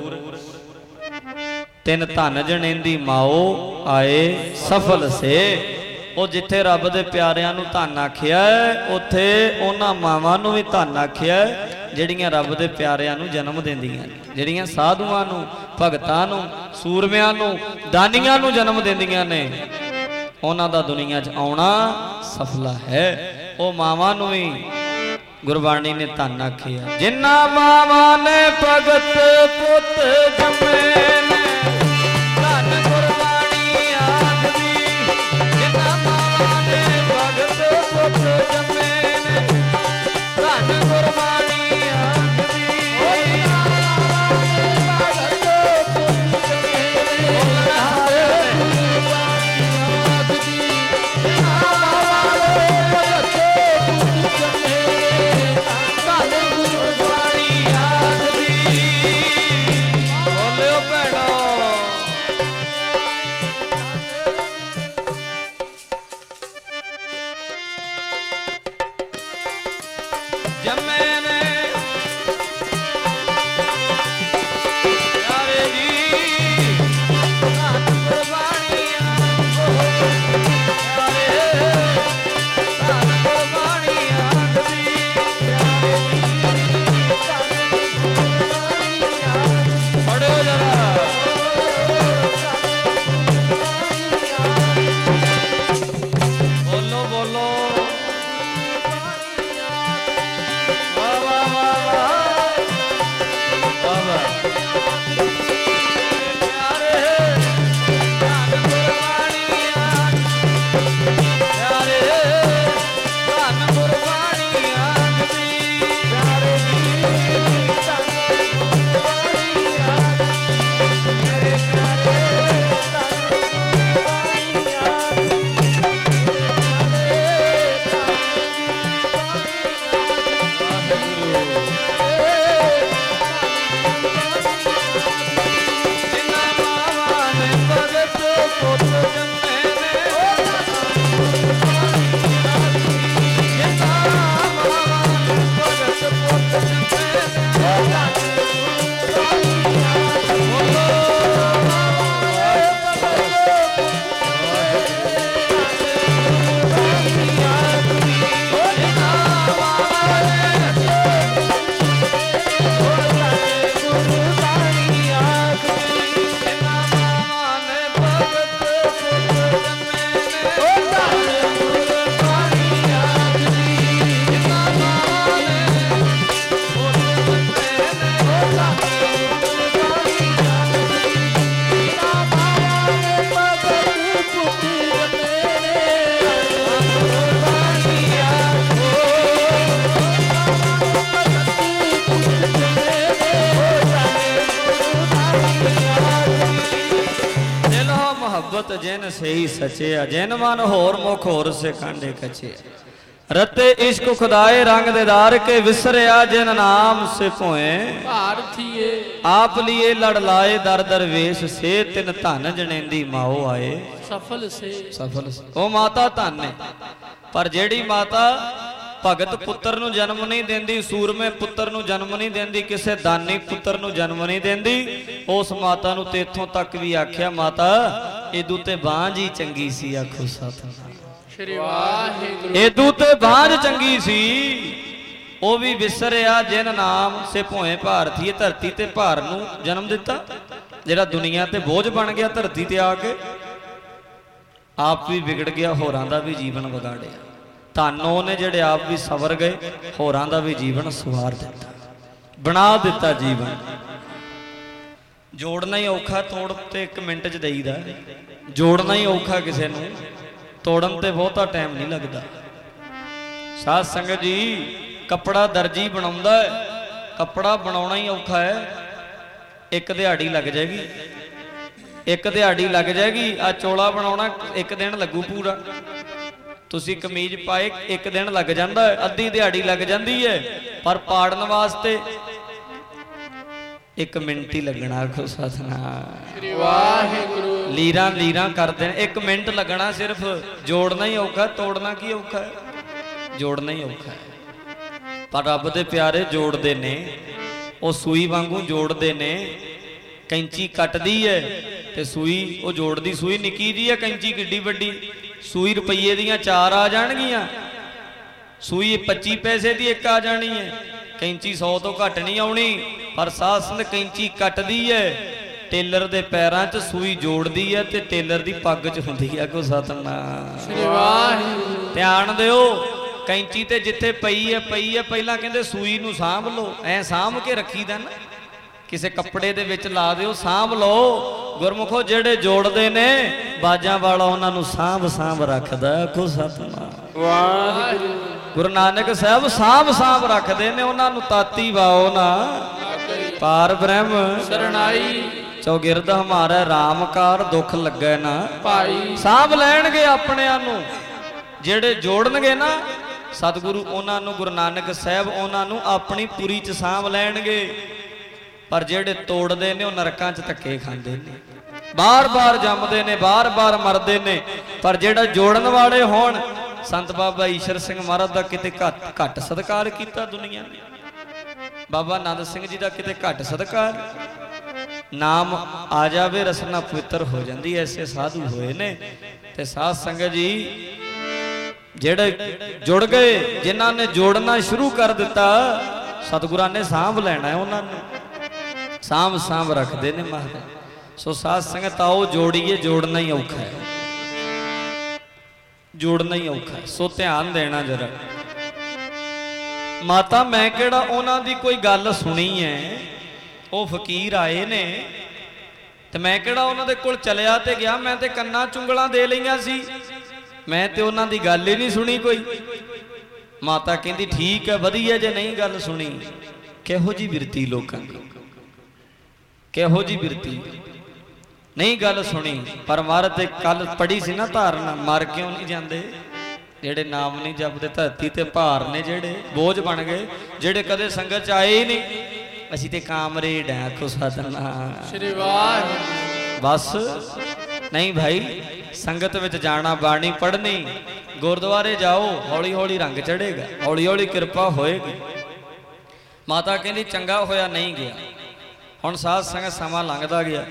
ਤਿੰਨ ਧਨ ਜਣੇਂਦੀ ਮਾਓ ਆਏ ਸਫਲ ਸੇ। ਉਹ ਜਿੱਥੇ ਰੱਬ ਦੇ ਪਿਆਰਿਆਂ ਨੂੰ ਧਨ ਆਖਿਆ, ਉੱਥੇ ਉਹਨਾਂ ਮਾਵਾਂ ਨੂੰ ਵੀ ਧਨ ਆਖਿਆ ਜਿਹੜੀਆਂ ਰੱਬ ਦੇ ਪਿਆਰਿਆਂ ਨੂੰ ਜਨਮ ਦਿੰਦੀਆਂ ਨੇ, ਜਿਹੜੀਆਂ ਸਾਧੂਆਂ ਨੂੰ, ਭਗਤਾਂ ਨੂੰ, ਸੂਰਮਿਆਂ ਨੂੰ, ਦਾਨੀਆਂ ਨੂੰ ਜਨਮ ਦਿੰਦੀਆਂ ਨੇ। ਉਹਨਾਂ ਦਾ ਦੁਨੀਆ 'ਚ ਆਉਣਾ ਸਫਲਾ ਹੈ। ਉਹ ਮਾਵਾਂ ਨੂੰ ਵੀ ਗੁਰਬਾਣੀ ਨੇ ਧਨ ਆਖਿਆ। ਜਿਨ੍ਹਾਂ ਮਾਵਾਂ ਨੇ ਭਗਤ ਪੁੱਤ ਜੰਮੇ ਨੇ, ਧਨ ਗੁਰਬਾਣੀ ਆਖਦੀ। ਜਿਨ੍ਹਾਂ ਮਾਵਾਂ ਨੇ ਭਗਤ ਪੁੱਤ ਜੰਮੇ ਨੇ, ਧਨ ਗੁਰਬਾਣੀ ਆਖਦੀ। ਅੰਮ੍ਰਿਤ ਜਿਨ ਸਹੀ ਸਚਿਆ, ਜਿਨ ਮਨ ਹੋਰ ਮੁਖ ਹੋਰ ਸੇ ਕਾਂਡੇ ਕਚਿਆ। रते इश्क खुदाए रंग देदार के, विसरिया जिन नाम से पोए ਭਾਰਥੀਏ आप लिए लड़ लाए दर दर वेश से, तिन धन जनेंदी माओ आए ਸਫਲ ਸੇ सफल से। ओ माता धन ने, पर जेड़ी माता भगत पुत्र ਨੂੰ जन्म नहीं देंदी, सूरमे पुत्र ਨੂੰ जन्म नहीं देंदी, किसे दानी पुत्र ਨੂੰ जन्म नहीं देंदी, उस माता ਨੂੰ ਤੇ ਇੱਥੋਂ तक भी आख्या माता इदू ते बांझ ही चंगी सी। आखो सतनाम ਸ਼੍ਰੀ ਵਾਹਿਗੁਰੂ। ਇਦੂ ਤੇ ਬਾਝ ਚੰਗੀ ਸੀ, ਉਹ ਵੀ ਵਿਸਰਿਆ ਜਿਨ ਨਾਮ ਸੇ ਭੋਏ ਭਾਰਤੀਏ। ਧਰਤੀ ਤੇ ਭਾਰ ਨੂੰ ਜਨਮ ਦਿੱਤਾ, ਜਿਹੜਾ ਦੁਨੀਆ ਤੇ ਬੋਝ ਬਣ ਗਿਆ ਧਰਤੀ ਤੇ ਆ ਕੇ, ਆਪ ਵੀ ਵਿਗੜ ਗਿਆ, ਹੋਰਾਂ ਦਾ ਵੀ ਜੀਵਨ ਵਿਗਾੜਿਆ। ਧੰਨ ਉਹਨੇ ਜਿਹੜੇ ਆਪ ਵੀ ਸਵਰ ਗਏ, ਹੋਰਾਂ ਦਾ ਵੀ ਜੀਵਨ ਸਵਾਰ ਦਿੱਤਾ, ਬਣਾ ਦਿੱਤਾ ਜੀਵਨ। ਜੋੜਨਾ ਹੀ ਔਖਾ, ਤੋੜ ਤੇ 1 ਮਿੰਟ 'ਚ ਦੇਈਦਾ। ਜੋੜਨਾ ਹੀ ਔਖਾ, ਕਿਸੇ ਨੂੰ ਤੋੜਨ ਤੇ ਬਹੁਤਾ ਟਾਈਮ ਨਹੀਂ ਲੱਗਦਾ। ਸਾਧ ਸੰਗਤ ਜੀ, ਕੱਪੜਾ ਦਰਜੀ ਬਣਾਉਂਦਾ ਹੈ, ਕੱਪੜਾ ਬਣਾਉਣਾ ਹੀ ਔਖਾ ਹੈ। 1 ਦਿਹਾੜੀ ਲੱਗ ਜਾਏਗੀ, 1 ਦਿਹਾੜੀ ਲੱਗ ਜਾਏਗੀ। ਆ ਚੋਲਾ ਬਣਾਉਣਾ 1 ਦਿਨ ਲੱਗੂ ਪੂਰਾ। ਤੁਸੀਂ ਕਮੀਜ਼ ਪਾਏ 1 ਦਿਨ ਲੱਗ ਜਾਂਦਾ ਹੈ, ਅੱਧੀ ਦਿਹਾੜੀ ਲੱਗ ਜਾਂਦੀ ਹੈ, ਪਰ ਪਾੜਨ ਵਾਸਤੇ 1 ਮਿੰਟ ਹੀ ਲੱਗਣਾ। ਆਖੋ ਸਤਨਾਮ ਸ਼੍ਰੀ ਵਾਹਿਗੁਰੂ। ਲੀਰਾਂ ਲੀਰਾਂ ਕਰਦੇ ਨੇ, 1 ਮਿੰਟ ਲੱਗਣਾ ਸਿਰਫ। ਜੋੜਨਾ ਹੀ ਔਖਾ, ਤੋੜਨਾ ਕੀ ਔਖਾ ਹੈ? ਜੋੜਨਾ ਹੀ ਔਖਾ ਹੈ। ਪਰ ਰੱਬ ਦੇ ਪਿਆਰੇ ਜੋੜਦੇ ਨੇ, ਉਹ ਸੂਈ ਵਾਂਗੂ ਜੋੜਦੇ ਨੇ। ਕੈਂਚੀ ਕੱਟਦੀ ਹੈ ਤੇ ਸੂਈ ਉਹ ਜੋੜਦੀ। ਸੂਈ ਨਿੱਕੀ ਜੀ ਹੈ, ਕੈਂਚੀ ਕਿੱਡੀ ਵੱਡੀ। ਸੂਈ ਰੁਪਈਏ ਦੀਆਂ 4 ਆ ਜਾਣਗੀਆਂ, ਸੂਈ 25 ਪੈਸੇ ਦੀ 1 ਆ ਜਾਣੀ ਹੈ। ਕੈਂਚੀ 100 ਤੋਂ ਘੱਟ ਨਹੀਂ ਆਉਣੀ। ਪਰ ਸਾਧ ਸੰਗਤ ਕੈਂਚੀ ਕੱਟਦੀ ਹੈ, ਟੇਲਰ ਦੇ ਪੈਰਾਂ 'ਚ ਸੂਈ ਜੋੜਦੀ ਹੈ ਤੇ ਟੇਲਰ ਦੀ ਪੱਗ 'ਚ ਹੁੰਦੀ ਹੈ। ਕੋ ਸਤਨਾਮ ਸ਼੍ਰੀ ਵਾਹਿਗੁਰੂ। ਧਿਆਨ ਦਿਓ, ਕੈਂਚੀ ਤੇ ਜਿੱਥੇ ਪਈ ਹੈ ਪਹਿਲਾਂ ਕਹਿੰਦੇ ਸੂਈ ਨੂੰ ਸਾਂਭ ਲਓ। ਐ ਸਾਂਭ ਕੇ ਰੱਖੀਦਾ ਨਾ, ਕਿਸੇ ਕੱਪੜੇ ਦੇ ਵਿੱਚ ਲਾ ਦਿਓ, ਸਾਂਭ ਲਓ। ਗੁਰਮੁਖੋ ਜਿਹੜੇ ਜੋੜਦੇ ਨੇ, ਬਾਜਾਂ ਵਾਲਾ ਉਹਨਾਂ ਨੂੰ ਸਾਂਭ ਰੱਖਦਾ। ਕੋ ਸਤਨਾਮ ਵਾਹਿਗੁਰੂ। ਗੁਰੂ ਨਾਨਕ ਸਾਹਿਬ ਸਾਂਭ ਰੱਖਦੇ ਨੇ ਉਹਨਾਂ ਨੂੰ। ਤਾਤੀ ਵਾਓ ਨਾ ਪਾਰ ਬ੍ਰਹਮ ਸਰਣਾਈ, ਚੌਗਿਰਦ ਹਮਾਰਾ ਰਾਮਕਾਰ, ਦੁੱਖ ਲੱਗੇ ਨਾ ਭਾਈ। ਸਾਂਭ ਲੈਣਗੇ ਆਪਣਿਆਂ ਨੂੰ। ਜਿਹੜੇ ਜੋੜਨਗੇ ਨਾ ਸਤਿਗੁਰੂ, ਉਹਨਾਂ ਨੂੰ ਗੁਰੂ ਨਾਨਕ ਸਾਹਿਬ ਉਹਨਾਂ ਨੂੰ ਆਪਣੀ ਪੁਰੀ 'ਚ ਸਾਂਭ ਲੈਣਗੇ। ਪਰ ਜਿਹੜੇ ਤੋੜਦੇ ਨੇ ਉਹ ਨਰਕਾਂ 'ਚ ਧੱਕੇ ਖਾਂਦੇ ਨੇ, ਬਾਰ-ਬਾਰ ਜੰਮਦੇ ਨੇ, ਬਾਰ-ਬਾਰ ਮਰਦੇ ਨੇ। ਪਰ ਜਿਹੜਾ ਜੋੜਨ ਵਾਲੇ ਹੋਣ, ਸੰਤ ਬਾਬਾ ਈਸ਼ਰ ਸਿੰਘ ਮਹਾਰਾਜ ਦਾ ਕਿਤੇ ਘੱਟ ਸਤਿਕਾਰ ਕੀਤਾ ਦੁਨੀਆ ਨੇ। ਬਾਬਾ ਆਨੰਦ ਸਿੰਘ ਜੀ ਦਾ ਕਿਤੇ ਘੱਟ ਸਤਿਕਾਰ। ਨਾਮ ਆ ਜਾਵੇ ਰਸਨਾ ਪਵਿੱਤਰ ਹੋ ਜਾਂਦੀ। ਐਸੇ ਸਾਧੂ ਹੋਏ ਨੇ। ਤੇ ਸਾਧ ਸੰਗਤ ਜੀ, ਜਿਹੜੇ ਜੁੜ ਗਏ, ਜਿਨ੍ਹਾਂ ਨੇ ਜੋੜਨਾ ਸ਼ੁਰੂ ਕਰ ਦਿੱਤਾ, ਸਤਿਗੁਰਾਂ ਨੇ ਸਾਂਭ ਲੈਣਾ ਹੈ ਉਹਨਾਂ ਨੂੰ। ਸਾਂਭ ਰੱਖਦੇ ਨੇ ਮਹਾਰਾਜ। ਸੋ ਸਾਧ ਸੰਗਤ ਆਓ ਜੋੜੀਏ। ਜੋੜਨਾ ਹੀ ਔਖਾ ਹੈ, ਜੋੜਨਾ ਹੀ ਔਖਾ ਹੈ। ਸੋ ਧਿਆਨ ਦੇਣਾ ਜਰਾ। ਮਾਤਾ ਮੈਂ ਕਿਹੜਾ ਉਹਨਾਂ ਦੀ ਕੋਈ ਗੱਲ ਸੁਣੀ ਹੈ? ਉਹ ਫਕੀਰ ਆਏ ਨੇ ਤੇ ਮੈਂ ਕਿਹੜਾ ਉਹਨਾਂ ਦੇ ਕੋਲ ਚਲਿਆ ਤੇ ਗਿਆ। ਮੈਂ ਤੇ ਕੰਨਾਂ ਚੁੰਗਲਾਂ ਦੇ ਲਈਆਂ ਸੀ, ਮੈਂ ਤੇ ਉਹਨਾਂ ਦੀ ਗੱਲ ਹੀ ਨਹੀਂ ਸੁਣੀ ਕੋਈ। ਮਾਤਾ ਕਹਿੰਦੀ ਠੀਕ ਹੈ, ਵਧੀਆ ਜੇ ਨਹੀਂ ਗੱਲ ਸੁਣੀ। ਕਿਹੋ ਜੀ ਬਿਰਤੀ ਲੋਕਾਂ ਦੀ, ਕਿਹੋ ਜੀ ਬਿਰਤੀ, ਨਹੀਂ ਗੱਲ ਸੁਣੀ। ਪਰ ਮਹਾਰਾਜ ਤੇ ਕੱਲ ਪੜੀ ਸੀ ਨਾ ਧਾਰਨਾ, ਮਰ ਕਿਉਂ ਨਹੀਂ ਜਾਂਦੇ? ਜਿਹੜੇ ਨਾਮ ਨਹੀਂ ਜਪਦੇ, ਧਰਤੀ ਤੇ ਭਾਰ ਨੇ, ਜਿਹੜੇ ਬੋਝ ਬਣ ਗਏ, ਜਿਹੜੇ ਕਦੇ ਸੰਗਤ 'ਚ ਆਏ ਹੀ ਨਹੀਂ। ਅਸੀਂ ਤੇ ਕਾਮਰੇਡ ਆ। ਆਖੋ ਸਤਨਾਮ ਸ਼੍ਰੀ ਵਾਹਿਗੁਰੂ। ਬਸ ਨਹੀਂ ਭਾਈ, ਸੰਗਤ ਵਿੱਚ ਜਾਣਾ, ਬਾਣੀ ਪੜ੍ਹਨੀ, ਗੁਰਦੁਆਰੇ ਜਾਓ, ਹੌਲੀ ਹੌਲੀ ਰੰਗ ਚੜ੍ਹੇਗਾ, ਹੌਲੀ ਹੌਲੀ ਕਿਰਪਾ ਹੋਏਗੀ। ਮਾਤਾ ਕਹਿੰਦੀ ਚੰਗਾ ਹੋਇਆ ਨਹੀਂ ਗਿਆ। ਹੁਣ ਸਾਧ ਸੰਗਤ ਸਮਾਂ ਲੰਘਦਾ ਗਿਆ,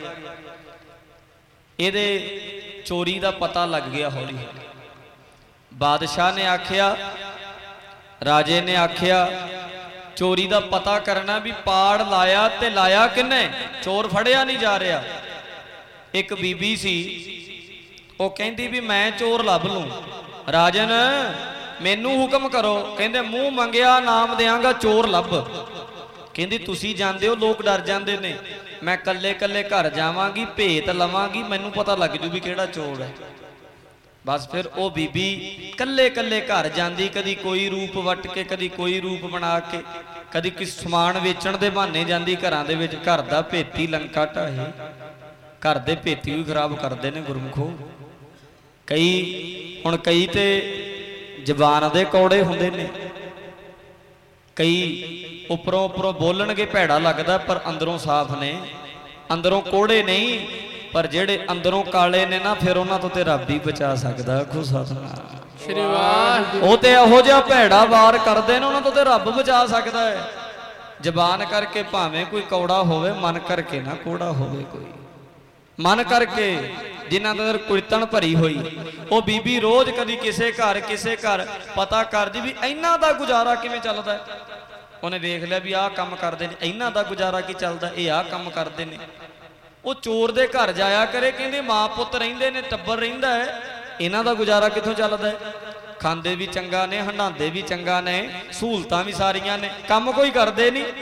ਇਹਦੇ ਚੋਰੀ ਦਾ ਪਤਾ ਲੱਗ ਗਿਆ ਹੌਲੀ ਹੌਲੀ। ਬਾਦਸ਼ਾਹ ਨੇ ਆਖਿਆ, ਰਾਜੇ ਨੇ ਆਖਿਆ, ਚੋਰੀ ਦਾ ਪਤਾ ਕਰਨਾ ਵੀ ਪਾੜ ਲਾਇਆ ਤੇ ਲਾਇਆ ਕਿੰਨੇ, ਚੋਰ ਫੜਿਆ ਨਹੀਂ ਜਾ ਰਿਹਾ। ਇੱਕ ਬੀਬੀ ਸੀ, ਉਹ ਕਹਿੰਦੀ ਵੀ ਮੈਂ ਚੋਰ ਲੱਭ ਲੂੰ। ਰਾਜਨ ਮੈਨੂੰ ਹੁਕਮ ਕਰੋ। ਕਹਿੰਦੇ ਮੂੰਹ ਮੰਗਿਆ ਨਾਮ ਦਿਆਂਗਾ, ਚੋਰ ਲੱਭ। ਕਹਿੰਦੀ ਤੁਸੀਂ ਜਾਂਦੇ ਹੋ, ਲੋਕ ਡਰ ਜਾਂਦੇ ਨੇ, ਮੈਂ ਕੱਲੇ ਕੱਲੇ ਘਰ ਜਾਵਾਂਗੀ, ਭੇਤ ਲਵਾਂਗੀ, ਮੈਨੂੰ ਪਤਾ ਲੱਗ ਜੂ ਵੀ ਕਿਹੜਾ ਚੋਰ ਹੈ। ਬਸ ਫਿਰ ਉਹ ਬੀਬੀ ਕੱਲੇ ਕੱਲੇ ਘਰ ਜਾਂਦੀ, ਕਦੀ ਕੋਈ ਰੂਪ ਵੱਟ ਕੇ, ਕਦੀ ਕੋਈ ਰੂਪ ਬਣਾ ਕੇ, ਕਦੀ ਕਿਸ ਸਮਾਨ ਵੇਚਣ ਦੇ ਬਹਾਨੇ ਜਾਂਦੀ ਘਰਾਂ ਦੇ ਵਿੱਚ। ਘਰ ਦਾ ਭੇਤੀ ਲੰਕਾ ਢਾਹੇ। घर दे भेती भी खराब करते हैं गुरमुखो। कई हुण कई ते जबान दे कौड़े हुंदे ने, कई उपरों उपरों बोलणगे भैड़ा लगदा पर अंदरों साफ ने, अंदरों कोड़े नहीं पर जेड़े अंदरों काले ने ना फिर उन्हां तो ते रब ही बचा सकदा। आखो सतनाम श्री वाहिगुरू। ਉਹ ਤੇ ਇਹੋ ਜਿਹਾ ਭੈੜਾ ਵਾਰ ਕਰਦੇ ਨੇ ਉਹਨਾਂ ਤੋਂ ਤੇ ਰੱਬ ਬਚਾ ਸਕਦਾ ਹੈ। ਜ਼ਬਾਨ ਕਰਕੇ ਭਾਵੇਂ ਕੋਈ ਕੌੜਾ ਹੋਵੇ, ਮਨ ਕਰਕੇ ਨਾ ਕੋੜਾ ਹੋਵੇ ਕੋਈ। ਮਨ ਕਰਕੇ ਜਿਨ੍ਹਾਂ ਦੇ ਅੰਦਰ ਕੁੜਤਣ ਭਰੀ ਹੋਈ, ਉਹ ਬੀਬੀ ਰੋਜ਼ ਕਦੀ ਕਿਸੇ ਘਰ ਪਤਾ ਕਰਦੀ ਵੀ ਇਹਨਾਂ ਦਾ ਗੁਜ਼ਾਰਾ ਕਿਵੇਂ ਚੱਲਦਾ। ਉਹਨੇ ਵੇਖ ਲਿਆ ਵੀ ਆਹ ਕੰਮ ਕਰਦੇ ਨੇ, ਇਹਨਾਂ ਦਾ ਗੁਜ਼ਾਰਾ ਕੀ ਚੱਲਦਾ, ਇਹ ਆਹ ਕੰਮ ਕਰਦੇ ਨੇ। ਉਹ ਚੋਰ ਦੇ ਘਰ ਜਾਇਆ ਕਰੇ, ਕਹਿੰਦੇ ਮਾਂ ਪੁੱਤ ਰਹਿੰਦੇ ਨੇ, ਟੱਬਰ ਰਹਿੰਦਾ ਹੈ, ਇਹਨਾਂ ਦਾ ਗੁਜ਼ਾਰਾ ਕਿੱਥੋਂ ਚੱਲਦਾ ਹੈ। ਖਾਂਦੇ ਵੀ ਚੰਗਾ ਨੇ, ਹੰਡਾਉਂਦੇ ਵੀ ਚੰਗਾ ਨੇ, ਸਹੂਲਤਾਂ ਵੀ ਸਾਰੀਆਂ ਨੇ, ਕੰਮ ਕੋਈ ਕਰਦੇ ਨਹੀਂ।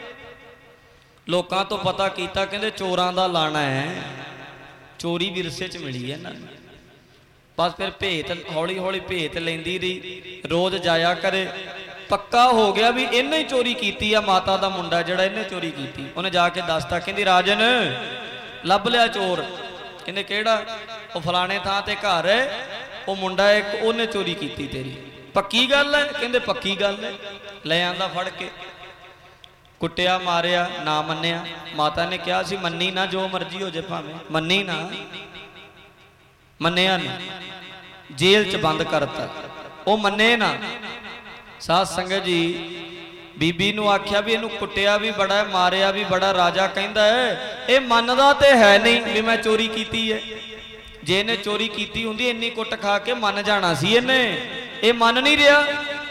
ਲੋਕਾਂ ਤੋਂ ਪਤਾ ਕੀਤਾ, ਕਹਿੰਦੇ ਚੋਰਾਂ ਦਾ ਲਾਣਾ ਹੈ, ਚੋਰੀ ਵਿਰਸੇ 'ਚ ਮਿਲੀ ਹੈ ਇਹਨਾਂ ਨੂੰ। ਬਸ ਫਿਰ ਭੇਤ ਹੌਲੀ ਹੌਲੀ ਭੇਤ ਲੈਂਦੀ ਰਹੀ, ਰੋਜ਼ ਜਾਇਆ ਕਰੇ। ਪੱਕਾ ਹੋ ਗਿਆ ਵੀ ਇਹਨੇ ਹੀ ਚੋਰੀ ਕੀਤੀ ਆ, ਮਾਤਾ ਦਾ ਮੁੰਡਾ ਜਿਹੜਾ ਇਹਨੇ ਚੋਰੀ ਕੀਤੀ। ਉਹਨੇ ਜਾ ਕੇ ਦੱਸਤਾ, ਕਹਿੰਦੀ ਰਾਜਨ ਲੱਭ ਲਿਆ ਚੋਰ। ਕਹਿੰਦੇ ਕਿਹੜਾ? ਉਹ ਫਲਾਣੇ ਥਾਂ ਤੇ ਘਰ ਹੈ, ਉਹ ਮੁੰਡਾ ਇੱਕ ਉਹਨੇ ਚੋਰੀ ਕੀਤੀ ਤੇਰੀ। ਪੱਕੀ ਗੱਲ ਹੈ? ਕਹਿੰਦੇ ਪੱਕੀ ਗੱਲ ਹੈ। ਲੈ ਆਂਦਾ ਫੜ ਕੇ, ਕੁੱਟਿਆ ਮਾਰਿਆ, ਨਾ ਮੰਨਿਆ। ਮਾਤਾ ਨੇ ਕਿਹਾ ਸੀ ਮੰਨੀ ਨਾ, ਜੋ ਮਰਜ਼ੀ ਹੋ ਜੇ ਭਾਵੇਂ, ਮੰਨੀ ਨਾ, ਮੰਨਿਆ ਨਹੀਂ, ਜੇਲ੍ਹ 'ਚ ਬੰਦ ਕਰਤਾ। ਉਹ ਮੰਨੇ ਨਾ। ਸਾਧ ਸੰਗਤ ਜੀ, ਬੀਬੀ ਨੂੰ ਆਖਿਆ ਵੀ ਇਹਨੂੰ ਕੁੱਟਿਆ ਵੀ ਬੜਾ, ਮਾਰਿਆ ਵੀ ਬੜਾ। ਰਾਜਾ ਕਹਿੰਦਾ ਹੈ ਇਹ ਮੰਨਦਾ ਤੇ ਹੈ ਨਹੀਂ ਵੀ ਮੈਂ ਚੋਰੀ ਕੀਤੀ ਹੈ। ਜੇ ਇਹਨੇ ਚੋਰੀ ਕੀਤੀ ਹੁੰਦੀ ਇੰਨੀ ਕੁੱਟ ਖਾ ਕੇ ਮੰਨ ਜਾਣਾ ਸੀ ਇਹਨੇ, ਇਹ ਮੰਨ ਨਹੀਂ ਰਿਹਾ।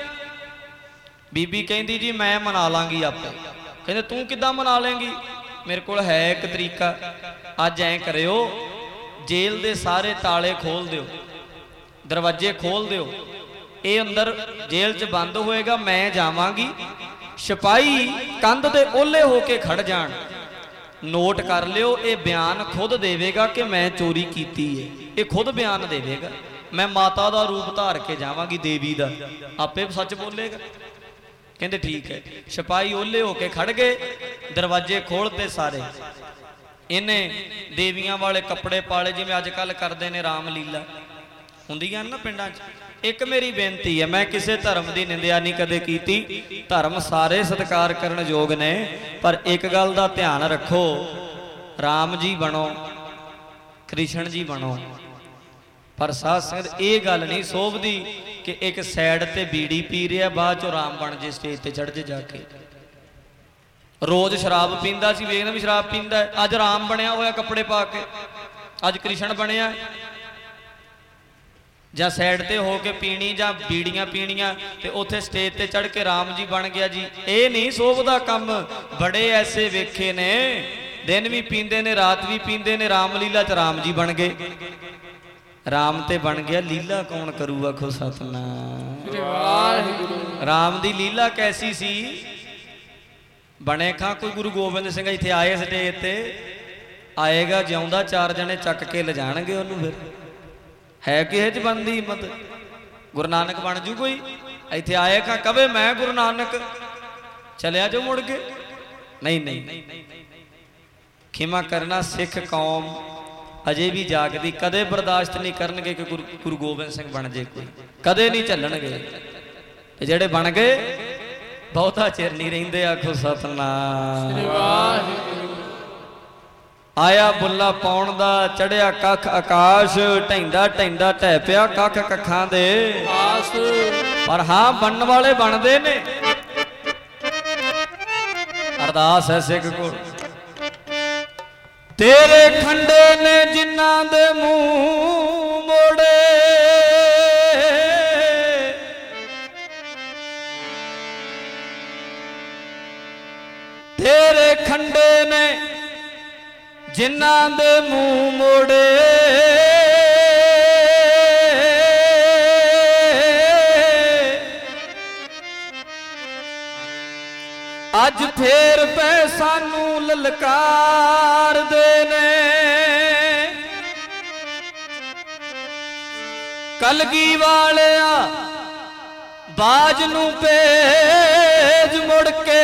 ਬੀਬੀ ਕਹਿੰਦੀ ਜੀ ਮੈਂ ਮਨਾ ਲਾਂਗੀ ਆਪੇ। ਕਹਿੰਦੇ ਤੂੰ ਕਿੱਦਾਂ ਮਨਾ ਲੇਂਗੀ? ਮੇਰੇ ਕੋਲ ਹੈ ਇੱਕ ਤਰੀਕਾ। ਅੱਜ ਐਂ ਕਰਿਓ, ਜੇਲ੍ਹ ਦੇ ਸਾਰੇ ਤਾਲੇ ਖੋਲ ਦਿਓ, ਦਰਵਾਜ਼ੇ ਖੋਲ ਦਿਓ, ਇਹ ਅੰਦਰ ਜੇਲ੍ਹ 'ਚ ਬੰਦ ਹੋਏਗਾ, ਮੈਂ ਜਾਵਾਂਗੀ, ਸਿਪਾਹੀ ਕੰਧ ਦੇ ਓਲੇ ਹੋ ਕੇ ਖੜ ਜਾਣ। ਨੋਟ ਕਰ ਲਿਓ, ਇਹ ਬਿਆਨ ਖੁਦ ਦੇਵੇਗਾ ਕਿ ਮੈਂ ਚੋਰੀ ਕੀਤੀ ਹੈ, ਇਹ ਖੁਦ ਬਿਆਨ ਦੇਵੇਗਾ। ਮੈਂ ਮਾਤਾ ਦਾ ਰੂਪ ਧਾਰ ਕੇ ਜਾਵਾਂਗੀ, ਦੇਵੀ ਦਾ, ਆਪੇ ਸੱਚ ਬੋਲੇਗਾ। ਕਹਿੰਦੇ ਠੀਕ ਹੈ। ਸਿਪਾਹੀ ਓਲੇ ਹੋ ਕੇ ਖੜ ਗਏ, ਦਰਵਾਜ਼ੇ ਖੋਲ੍ਹਤੇ ਸਾਰੇ। ਇਹਨੇ ਦੇਵੀਆਂ ਵਾਲੇ ਕੱਪੜੇ ਪਾਲੇ, ਜਿਵੇਂ ਅੱਜ ਕੱਲ੍ਹ ਕਰਦੇ ਨੇ ਰਾਮ ਲੀਲਾ ਹੁੰਦੀਆਂ ਨਾ ਪਿੰਡਾਂ 'ਚ। ਇੱਕ ਮੇਰੀ ਬੇਨਤੀ ਹੈ, ਮੈਂ ਕਿਸੇ ਧਰਮ ਦੀ ਨਿੰਦਿਆ ਨਹੀਂ ਕਦੇ ਕੀਤੀ, ਧਰਮ ਸਾਰੇ ਸਤਿਕਾਰ ਕਰਨ ਯੋਗ ਨੇ, ਪਰ ਇੱਕ ਗੱਲ ਦਾ ਧਿਆਨ ਰੱਖੋ, ਰਾਮ ਜੀ ਬਣੋ, ਕ੍ਰਿਸ਼ਨ ਜੀ ਬਣੋ, ਪਰ ਸਾਧ ਸੰਗਤ ਇਹ ਗੱਲ ਨਹੀਂ ਸੋਭਦੀ ਕਿ ਇੱਕ ਸਾਈਡ ਤੇ ਬੀੜੀ ਪੀ ਰਿਹਾ, ਬਾਅਦ ਚੋਂ ਰਾਮ ਬਣ ਜੇ, ਸਟੇਜ ਤੇ ਚੜ੍ਹ ਜੇ ਜਾ ਕੇ। ਰੋਜ਼ ਸ਼ਰਾਬ ਪੀਂਦਾ ਸੀ, ਵੇਖਣਾ ਵੀ ਸ਼ਰਾਬ ਪੀਂਦਾ ਹੈ, ਅੱਜ ਰਾਮ ਬਣਿਆ ਹੋਇਆ ਕੱਪੜੇ ਪਾ ਕੇ, ਅੱਜ ਕ੍ਰਿਸ਼ਨ ਬਣਿਆ। ਜਾਂ ਸਾਈਡ ਤੇ ਹੋ ਕੇ ਪੀਣੀ, ਜਾਂ ਬੀੜੀਆਂ ਪੀਣੀਆਂ, ਤੇ ਉੱਥੇ ਸਟੇਜ ਤੇ ਚੜ੍ਹ ਕੇ ਰਾਮ ਜੀ ਬਣ ਗਿਆ ਜੀ। ਇਹ ਨਹੀਂ ਸੋਭਦਾ ਕੰਮ। ਬੜੇ ਐਸੇ ਵੇਖੇ ਨੇ, ਦਿਨ ਵੀ ਪੀਂਦੇ ਨੇ, ਰਾਤ ਵੀ ਪੀਂਦੇ ਨੇ, ਰਾਮ ਲੀਲਾ 'ਚ ਰਾਮ ਜੀ ਬਣ ਗਏ। ਰਾਮ ਤੇ ਬਣ ਗਿਆ, ਲੀਲਾ ਕੌਣ ਕਰੂ? ਆਖੋ ਸਤਨਾਮ ਵਾਹਿਗੁਰੂ। ਰਾਮ ਦੀ ਲੀਲਾ ਕੈਸੀ ਸੀ? ਬਣੇ ਖਾਂ ਕੋਈ ਗੁਰੂ ਗੋਬਿੰਦ ਸਿੰਘ ਇੱਥੇ ਆਏ ਸਟੇਜ ਤੇ, ਆਏਗਾ ਜਿਉਂਦਾ, 4 ਜਣੇ ਚੱਕ ਕੇ ਲਿਜਾਣਗੇ ਉਹਨੂੰ। ਫਿਰ ਹੈ ਕਿਸੇ 'ਚ ਬਣਦੀ ਹਿੰਮਤ? ਗੁਰੂ ਨਾਨਕ ਬਣ ਜੂ ਕੋਈ? ਇੱਥੇ ਆਏ ਖਾਂ ਕਵੇ ਮੈਂ ਗੁਰੂ ਨਾਨਕ, ਚਲਿਆ ਜੋ ਮੁੜ ਕੇ? ਨਹੀਂ ਨਹੀਂ, ਖਿਮਾ ਕਰਨਾ, ਸਿੱਖ ਕੌਮ ਅਜੇ ਵੀ ਜਾਗਦੀ, ਕਦੇ ਬਰਦਾਸ਼ਤ ਨਹੀਂ ਕਰਨਗੇ ਕਿ ਗੁਰੂ ਗੋਬਿੰਦ ਸਿੰਘ ਬਣ ਜੇ ਕੋਈ, ਕਦੇ ਨਹੀਂ ਝੱਲਣਗੇ। ਤੇ ਜਿਹੜੇ ਬਣ ਗਏ ਬਹੁਤਾ ਚਿਰ ਨਹੀਂ ਰਹਿੰਦੇ। ਆਖੋ ਸਤਨਾਮ ਵਾਹਿਗੁਰੂ। ਆਇਆ ਬੁੱਲਾ ਪਾਉਣ ਦਾ, ਚੜਿਆ ਕੱਖ ਆਕਾਸ਼, ਢੈਂਦਾ ਢੈਂਦਾ ਢਹਿ ਪਿਆ ਕੱਖ ਕੱਖਾਂ ਦੇ ਆਸ। ਪਰ ਹਾਂ ਬਣਨ ਵਾਲੇ ਬਣਦੇ ਨੇ। ਅਰਦਾਸ ਹੈ ਸਿੱਖ ਕੋਲ, ਤੇਰੇ ਖੰਡੇ ਨੇ ਜਿਨ੍ਹਾਂ ਦੇ ਮੂੰਹ ਮੋੜੇ, ਤੇਰੇ ਖੰਡੇ ਨੇ ਜਿਨ੍ਹਾਂ ਦੇ ਮੂੰਹ ਮੋੜੇ, ਅੱਜ ਫੇਰ ਪੈ ਸਾਨੂੰ ਲਲਕਾਰਦੇ ਨੇ। ਕਲਗੀ ਵਾਲਿਆ ਬਾਜ ਨੂੰ ਭੇਜ ਮੁੜ ਕੇ,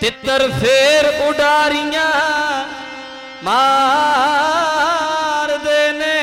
ਤਿੱਤਰ ਫੇਰ ਉਡਾਰੀਆਂ ਮਾਰਦੇ ਨੇ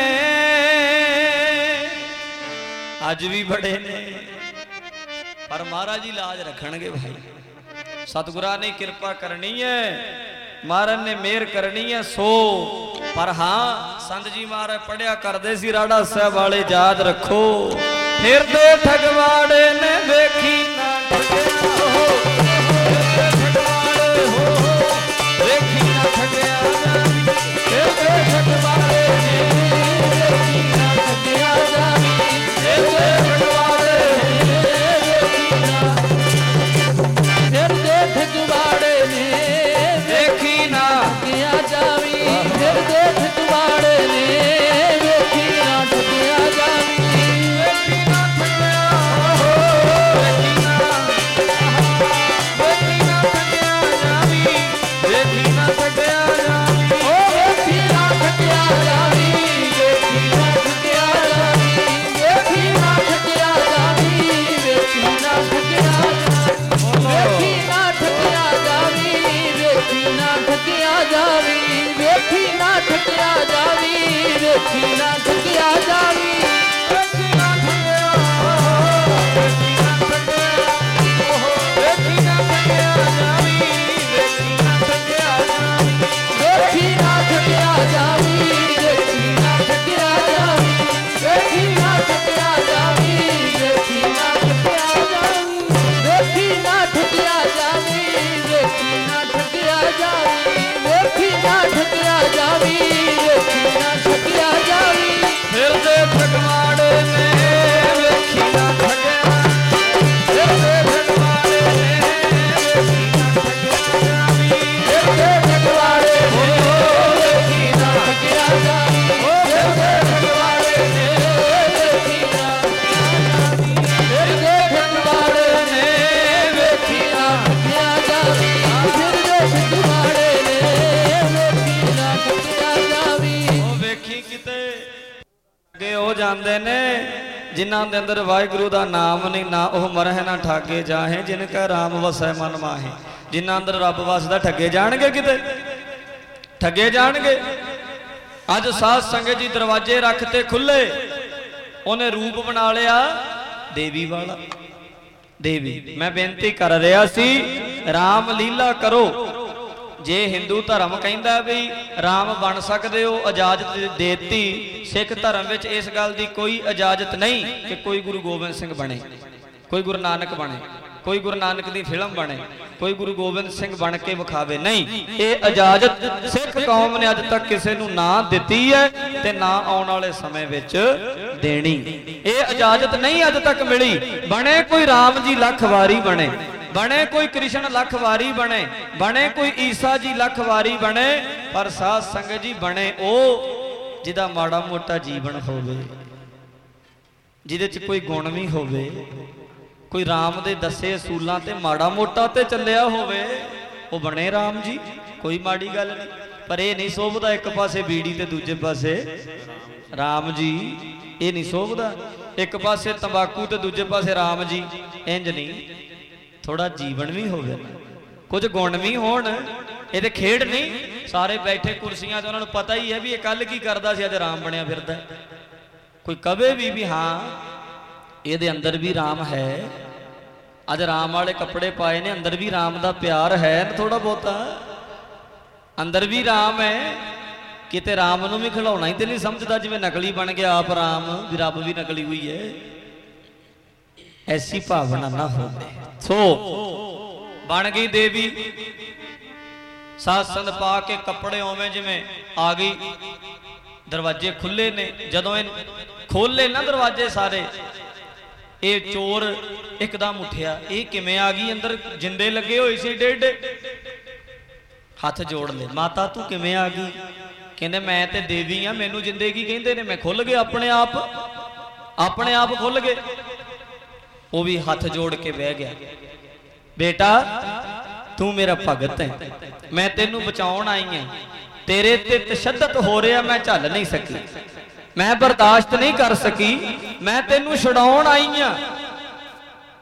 ਅੱਜ ਵੀ ਬੜੇ ਨੇ ਪਰ ਮਹਾਰਾਜ ਜੀ ਲਾਜ ਰੱਖਣਗੇ ਭਾਈ ਸਤਿਗੁਰਾਂ ਨੇ ਕਿਰਪਾ ਕਰਨੀ ਹੈ ਮਹਾਰਾਜ ਨੇ ਮਿਹਰ ਕਰਨੀ ਹੈ ਸੋ ਪਰ ਹਾਂ ਸੰਤ ਜੀ ਮਹਾਰਾਜ ਪੜਿਆ ਕਰਦੇ ਸੀ ਰਾੜਾ ਸਾਹਿਬ ਵਾਲੇ ਯਾਦ ਰੱਖੋ ਫਿਰਦੇ ਠਗਵਾੜੇ ਨੇ ਵੇਖੀ ਨਾ ਠਗਿਆ ਹੋ ਠਗਵਾੜੇ ਹੋ ਵੇਖੀ ਨਾ ਠਗਿਆ ਫਿਰਦੇ ਠਗਵਾੜੇ ਨੇ ਵੇਖੀ ਨਾ ਠਗਿਆ ਜਾਵੀ ਫਿਰਦੇ ਠਗਵਾੜੇ ਨੇ ਵੇਖੀ ਨਾ ਫਿਰਦੇ ਠਗਵਾੜੇ ਨੇ ਵੇਖੀ ਨਾ ਠਗਿਆ ਜਾਵੀ ਫਿਰਦੇ ਠਗਵਾੜੇ ਨੇ ਵੇਖੀ ਨਾ ਠਗਿਆ ਜਾਵੀ ਵੇਖੀ ਨਾ ਠਗਿਆ ਹੋ ਵੇਖੀ ਨਾ ਠਗਿਆ ਜਾਵੀ ਵੇਖੀ ਨਾ ਠਗਿਆ ਜਾਵੀ ਓ ਵੇਖੀ ਨਾ ਠਗਿਆ ਜਾਵੀ ਵੇਖੀ ਨਾ ਠਗਿਆ ਜਾਵੀ ਵੇਖੀ ਨਾ ਠਗਿਆ ਜਾਵੀ ਵੇਖੀ ਨਾ ਠਗਿਆ ਵੇਖੀ ਨਾ ਠਗਿਆ ਜਾਵੀ ਵੇਖੀ ਨਾ ਠਗਿਆ ਜਾਵੀ ਵੇਖੀ ਨਾ ਠਗਿਆ ਜਾਵੀ ਵੇਖੀ ਨਾ ਠਗਿਆ ਜਾਵੀ ਵੇਖੀ ਨਾ ਠਗਿਆ ਵੇਖੀ ਨਾ ਠਗਿਆ ਵੇਖੀ ਨਾ ਠਗਿਆ ਜਾਵੀ ਵੇਖੀ ਨਾ ਠਗਿਆ ਜਾਵੀ ਵੇਖੀ ਨਾ ਠਗਿਆ ਜਾਵੀ ਵੇਖੀ ਨਾ ਠਗਿਆ ਜਾਵੀ ਵੇਖੀ ਨਾ ਠਗਿਆ ਜਾਵੀ ਵੇਖੀ ਨਾ ਠਗਿਆ ਜਾਵੀ ਵੇਖੀ ਨਾ ਠਗਿਆ ਜਾਵੀ ਵੇਖੀ ਨਾ ਠਗਿਆ ਜਾਵੀ ਵੇਖੀ ਨਾ ਠਗਿਆ ਜਾਵੀ ਵੇਖੀ ਨਾ ਠਗਿਆ ਜਾਵੀ ਫਿਰਦੇ ਠਗਵਾੜੇ ਨੇ ਵੇਖੀ ਨਾ ਠਗਿਆ ਫਿਰਦੇ ਠਗਵਾੜੇ ਨੇ ਵੇਖੀ ਨਾ ਠਗਿਆ ਜਾਵੀ ਫਿਰਦੇ ਠਗਵਾੜੇ ਨੇ ਵੇਖੀ ਨਾ ਠਗਿਆ ਜਾਵੀ ਫਿਰਦੇ ਠਗਵਾੜੇ ਨੇ ਵੇਖੀ ਨਾ ਫਿਰਦੇ ਠਗਵਾੜੇ ਨੇ ਵੇਖੀ ਨਾ ਠਗਿਆ ਜਾਵੀ ਫਿਰਦੇ ਠਗਵਾੜੇ ਨੇ ਵੇਖੀ ਨਾ ਠਗਿਆ ਜਾਵੀ ਉਹ ਵੇਖੀ ਕਿਤੇ ਅੱਗੇ ਹੋ ਜਾਂਦੇ ਨੇ ਜਿਨ੍ਹਾਂ ਦੇ ਅੰਦਰ ਵਾਹਿਗੁਰੂ ਦਾ ਨਾਮ ਨਹੀਂ ਨਾ ਉਹ ਮਰਹਿ ਨਾ ਠਾਗੇ ਜਾਹੇ ਜਿਨ ਕਾ ਰਾਮ ਵਸੈ ਮਨ ਮਾਹੇ ਜਿਨ੍ਹਾਂ ਅੰਦਰ ਰੱਬ ਵਸਦਾ ਠੱਗੇ ਜਾਣਗੇ ਕਿਤੇ ਠੱਗੇ ਜਾਣਗੇ ਅੱਜ ਸਾਧ ਸੰਗਤ ਜੀ ਦਰਵਾਜ਼ੇ ਰੱਖ ਤੇ ਖੁੱਲੇ ਉਹਨੇ ਰੂਪ ਬਣਾ ਲਿਆ ਦੇਵੀ ਵਾਲਾ ਦੇਵੀ ਮੈਂ ਬੇਨਤੀ ਕਰ ਰਿਹਾ ਸੀ ਰਾਮ ਲੀਲਾ ਕਰੋ ਜੇ ਹਿੰਦੂ ਧਰਮ ਕਹਿੰਦਾ ਵੀ ਰਾਮ ਬਣ ਸਕਦੇ ਹੋ ਇਜਾਜ਼ਤ ਦੇਤੀ ਸਿੱਖ ਧਰਮ ਵਿੱਚ ਇਸ ਗੱਲ ਦੀ ਕੋਈ ਇਜਾਜ਼ਤ ਨਹੀਂ ਕਿ ਕੋਈ ਗੁਰੂ ਗੋਬਿੰਦ ਸਿੰਘ ਬਣੇ ਕੋਈ ਗੁਰੂ ਨਾਨਕ ਬਣੇ ਕੋਈ ਗੁਰੂ ਨਾਨਕ ਦੀ ਫਿਲਮ ਬਣੇ ਕੋਈ ਗੁਰੂ ਗੋਬਿੰਦ ਸਿੰਘ ਬਣ ਕੇ ਵਿਖਾਵੇ ਨਹੀਂ ਇਹ ਇਜਾਜ਼ਤ ਸਿੱਖ ਕੌਮ ਨੇ ਅੱਜ ਤੱਕ ਕਿਸੇ ਨੂੰ ਨਾ ਦਿੱਤੀ ਹੈ ਤੇ ਨਾ ਆਉਣ ਵਾਲੇ ਸਮੇਂ ਵਿੱਚ ਦੇਣੀ ਇਹ ਇਜਾਜ਼ਤ ਨਹੀਂ ਅੱਜ ਤੱਕ ਮਿਲੀ ਬਣੇ ਕੋਈ ਰਾਮ ਜੀ ਲੱਖ ਵਾਰੀ ਬਣੇ ਬਣੇ ਕੋਈ ਕ੍ਰਿਸ਼ਨ ਲੱਖ ਵਾਰੀ ਬਣੇ ਬਣੇ ਕੋਈ ਈਸਾ ਜੀ ਲੱਖ ਵਾਰੀ ਬਣੇ ਪਰ ਸਾਧ ਸੰਗਤ ਜੀ ਬਣੇ ਉਹ ਜਿਹਦਾ ਮਾੜਾ ਮੋਟਾ ਜੀਵਨ ਹੋਵੇ ਜਿਹਦੇ ਚ ਕੋਈ ਗੁਣ ਵੀ ਹੋਵੇ ਕੋਈ ਰਾਮ ਦੇ ਦੱਸੇ ਅਸੂਲਾਂ ਤੇ ਮਾੜਾ ਮੋਟਾ ਤੇ ਚੱਲਿਆ ਹੋਵੇ ਉਹ ਬਣੇ ਰਾਮ ਜੀ ਕੋਈ ਮਾੜੀ ਗੱਲ ਨਹੀਂ ਪਰ ਇਹ ਨਹੀਂ ਸੋਭਦਾ ਇੱਕ ਪਾਸੇ ਬੀੜੀ ਤੇ ਦੂਜੇ ਪਾਸੇ ਰਾਮ ਜੀ ਇਹ ਨਹੀਂ ਸੋਭਦਾ ਇੱਕ ਪਾਸੇ ਤੰਬਾਕੂ ਤੇ ਦੂਜੇ ਪਾਸੇ ਰਾਮ ਜੀ ਇੰਜ ਨਹੀਂ ਥੋੜਾ ਜੀਵਨ ਵੀ ਹੋਵੇ ਕੁਝ ਗੁਣ ਵੀ ਹੋਣ ਇਹ ਤੇ ਖੇਡ ਨਹੀਂ ਸਾਰੇ ਬੈਠੇ ਕੁਰਸੀਆਂ ਤੇ ਉਹਨਾਂ ਨੂੰ ਪਤਾ ਹੀ ਹੈ ਵੀ ਇਹ ਕੱਲ ਕੀ ਕਰਦਾ ਸੀ ਅੱਜ ਰਾਮ ਬਣਿਆ ਫਿਰਦਾ ਕੋਈ ਕਵੇ ਵੀ ਹਾਂ ਇਹਦੇ ਅੰਦਰ ਵੀ ਰਾਮ ਹੈ ਅੱਜ ਰਾਮ ਵਾਲੇ ਕੱਪੜੇ ਪਾਏ ਨੇ ਅੰਦਰ ਵੀ ਰਾਮ ਦਾ ਪਿਆਰ ਹੈ ਥੋੜਾ ਬਹੁਤਾ ਅੰਦਰ ਵੀ ਰਾਮ ਹੈ ਕਿਤੇ ਰਾਮ ਨੂੰ ਵੀ ਖਿਲਾਉਣਾ ਹੀ ਤੇ ਨਹੀਂ ਸਮਝਦਾ ਜਿਵੇਂ ਨਕਲੀ ਬਣ ਗਿਆ ਆਪ ਰਾਮ ਵੀ ਰੱਬ ਵੀ ਨਕਲੀ ਹੋਈ ਹੈ ਐਸੀ ਭਾਵਨਾ ਨਾ ਹੋਵੇ ਸੋ ਬਣ ਗਈ ਦੇਵੀ ਸਾਧ ਸੰਤ ਪਾ ਕੇ ਕੱਪੜੇ ਉਵੇਂ ਜਿਵੇਂ ਆ ਗਈ ਦਰਵਾਜ਼ੇ ਖੁੱਲੇ ਨੇ ਜਦੋਂ ਇਹ ਖੋਲੇ ਨਾ ਦਰਵਾਜ਼ੇ ਸਾਰੇ ਇਹ ਚੋਰ ਇੱਕਦਮ ਉੱਠਿਆ ਇਹ ਕਿਵੇਂ ਆ ਗਈ ਅੰਦਰ ਜਿੰਦੇ ਲੱਗੇ ਹੋਏ ਸੀ ਡੇਢ ਹੱਥ ਜੋੜ ਲੈ ਮਾਤਾ ਤੂੰ ਕਿਵੇਂ ਆ ਗਈ ਕਹਿੰਦੇ ਮੈਂ ਤੇ ਦੇਵੀ ਆ ਮੈਨੂੰ ਜਿੰਦੇ ਕੀ ਕਹਿੰਦੇ ਨੇ ਮੈਂ ਖੁੱਲ ਗਿਆ ਆਪਣੇ ਆਪ ਖੁੱਲ ਗਏ ਉਹ ਵੀ ਹੱਥ ਜੋੜ ਕੇ ਬਹਿ ਗਿਆ ਬੇਟਾ ਤੂੰ ਮੇਰਾ ਭਗਤ ਹੈ ਮੈਂ ਤੈਨੂੰ ਬਚਾਉਣ ਆਈ ਹਾਂ ਤੇਰੇ ਤੇ ਤਸ਼ੱਦਦ ਹੋ ਰਿਹਾ ਮੈਂ ਝੱਲ ਨਹੀਂ ਸਕੀ ਮੈਂ ਬਰਦਾਸ਼ਤ ਨਹੀਂ ਕਰ ਸਕੀ ਮੈਂ ਤੈਨੂੰ ਛਡਾਉਣ ਆਈ ਹਾਂ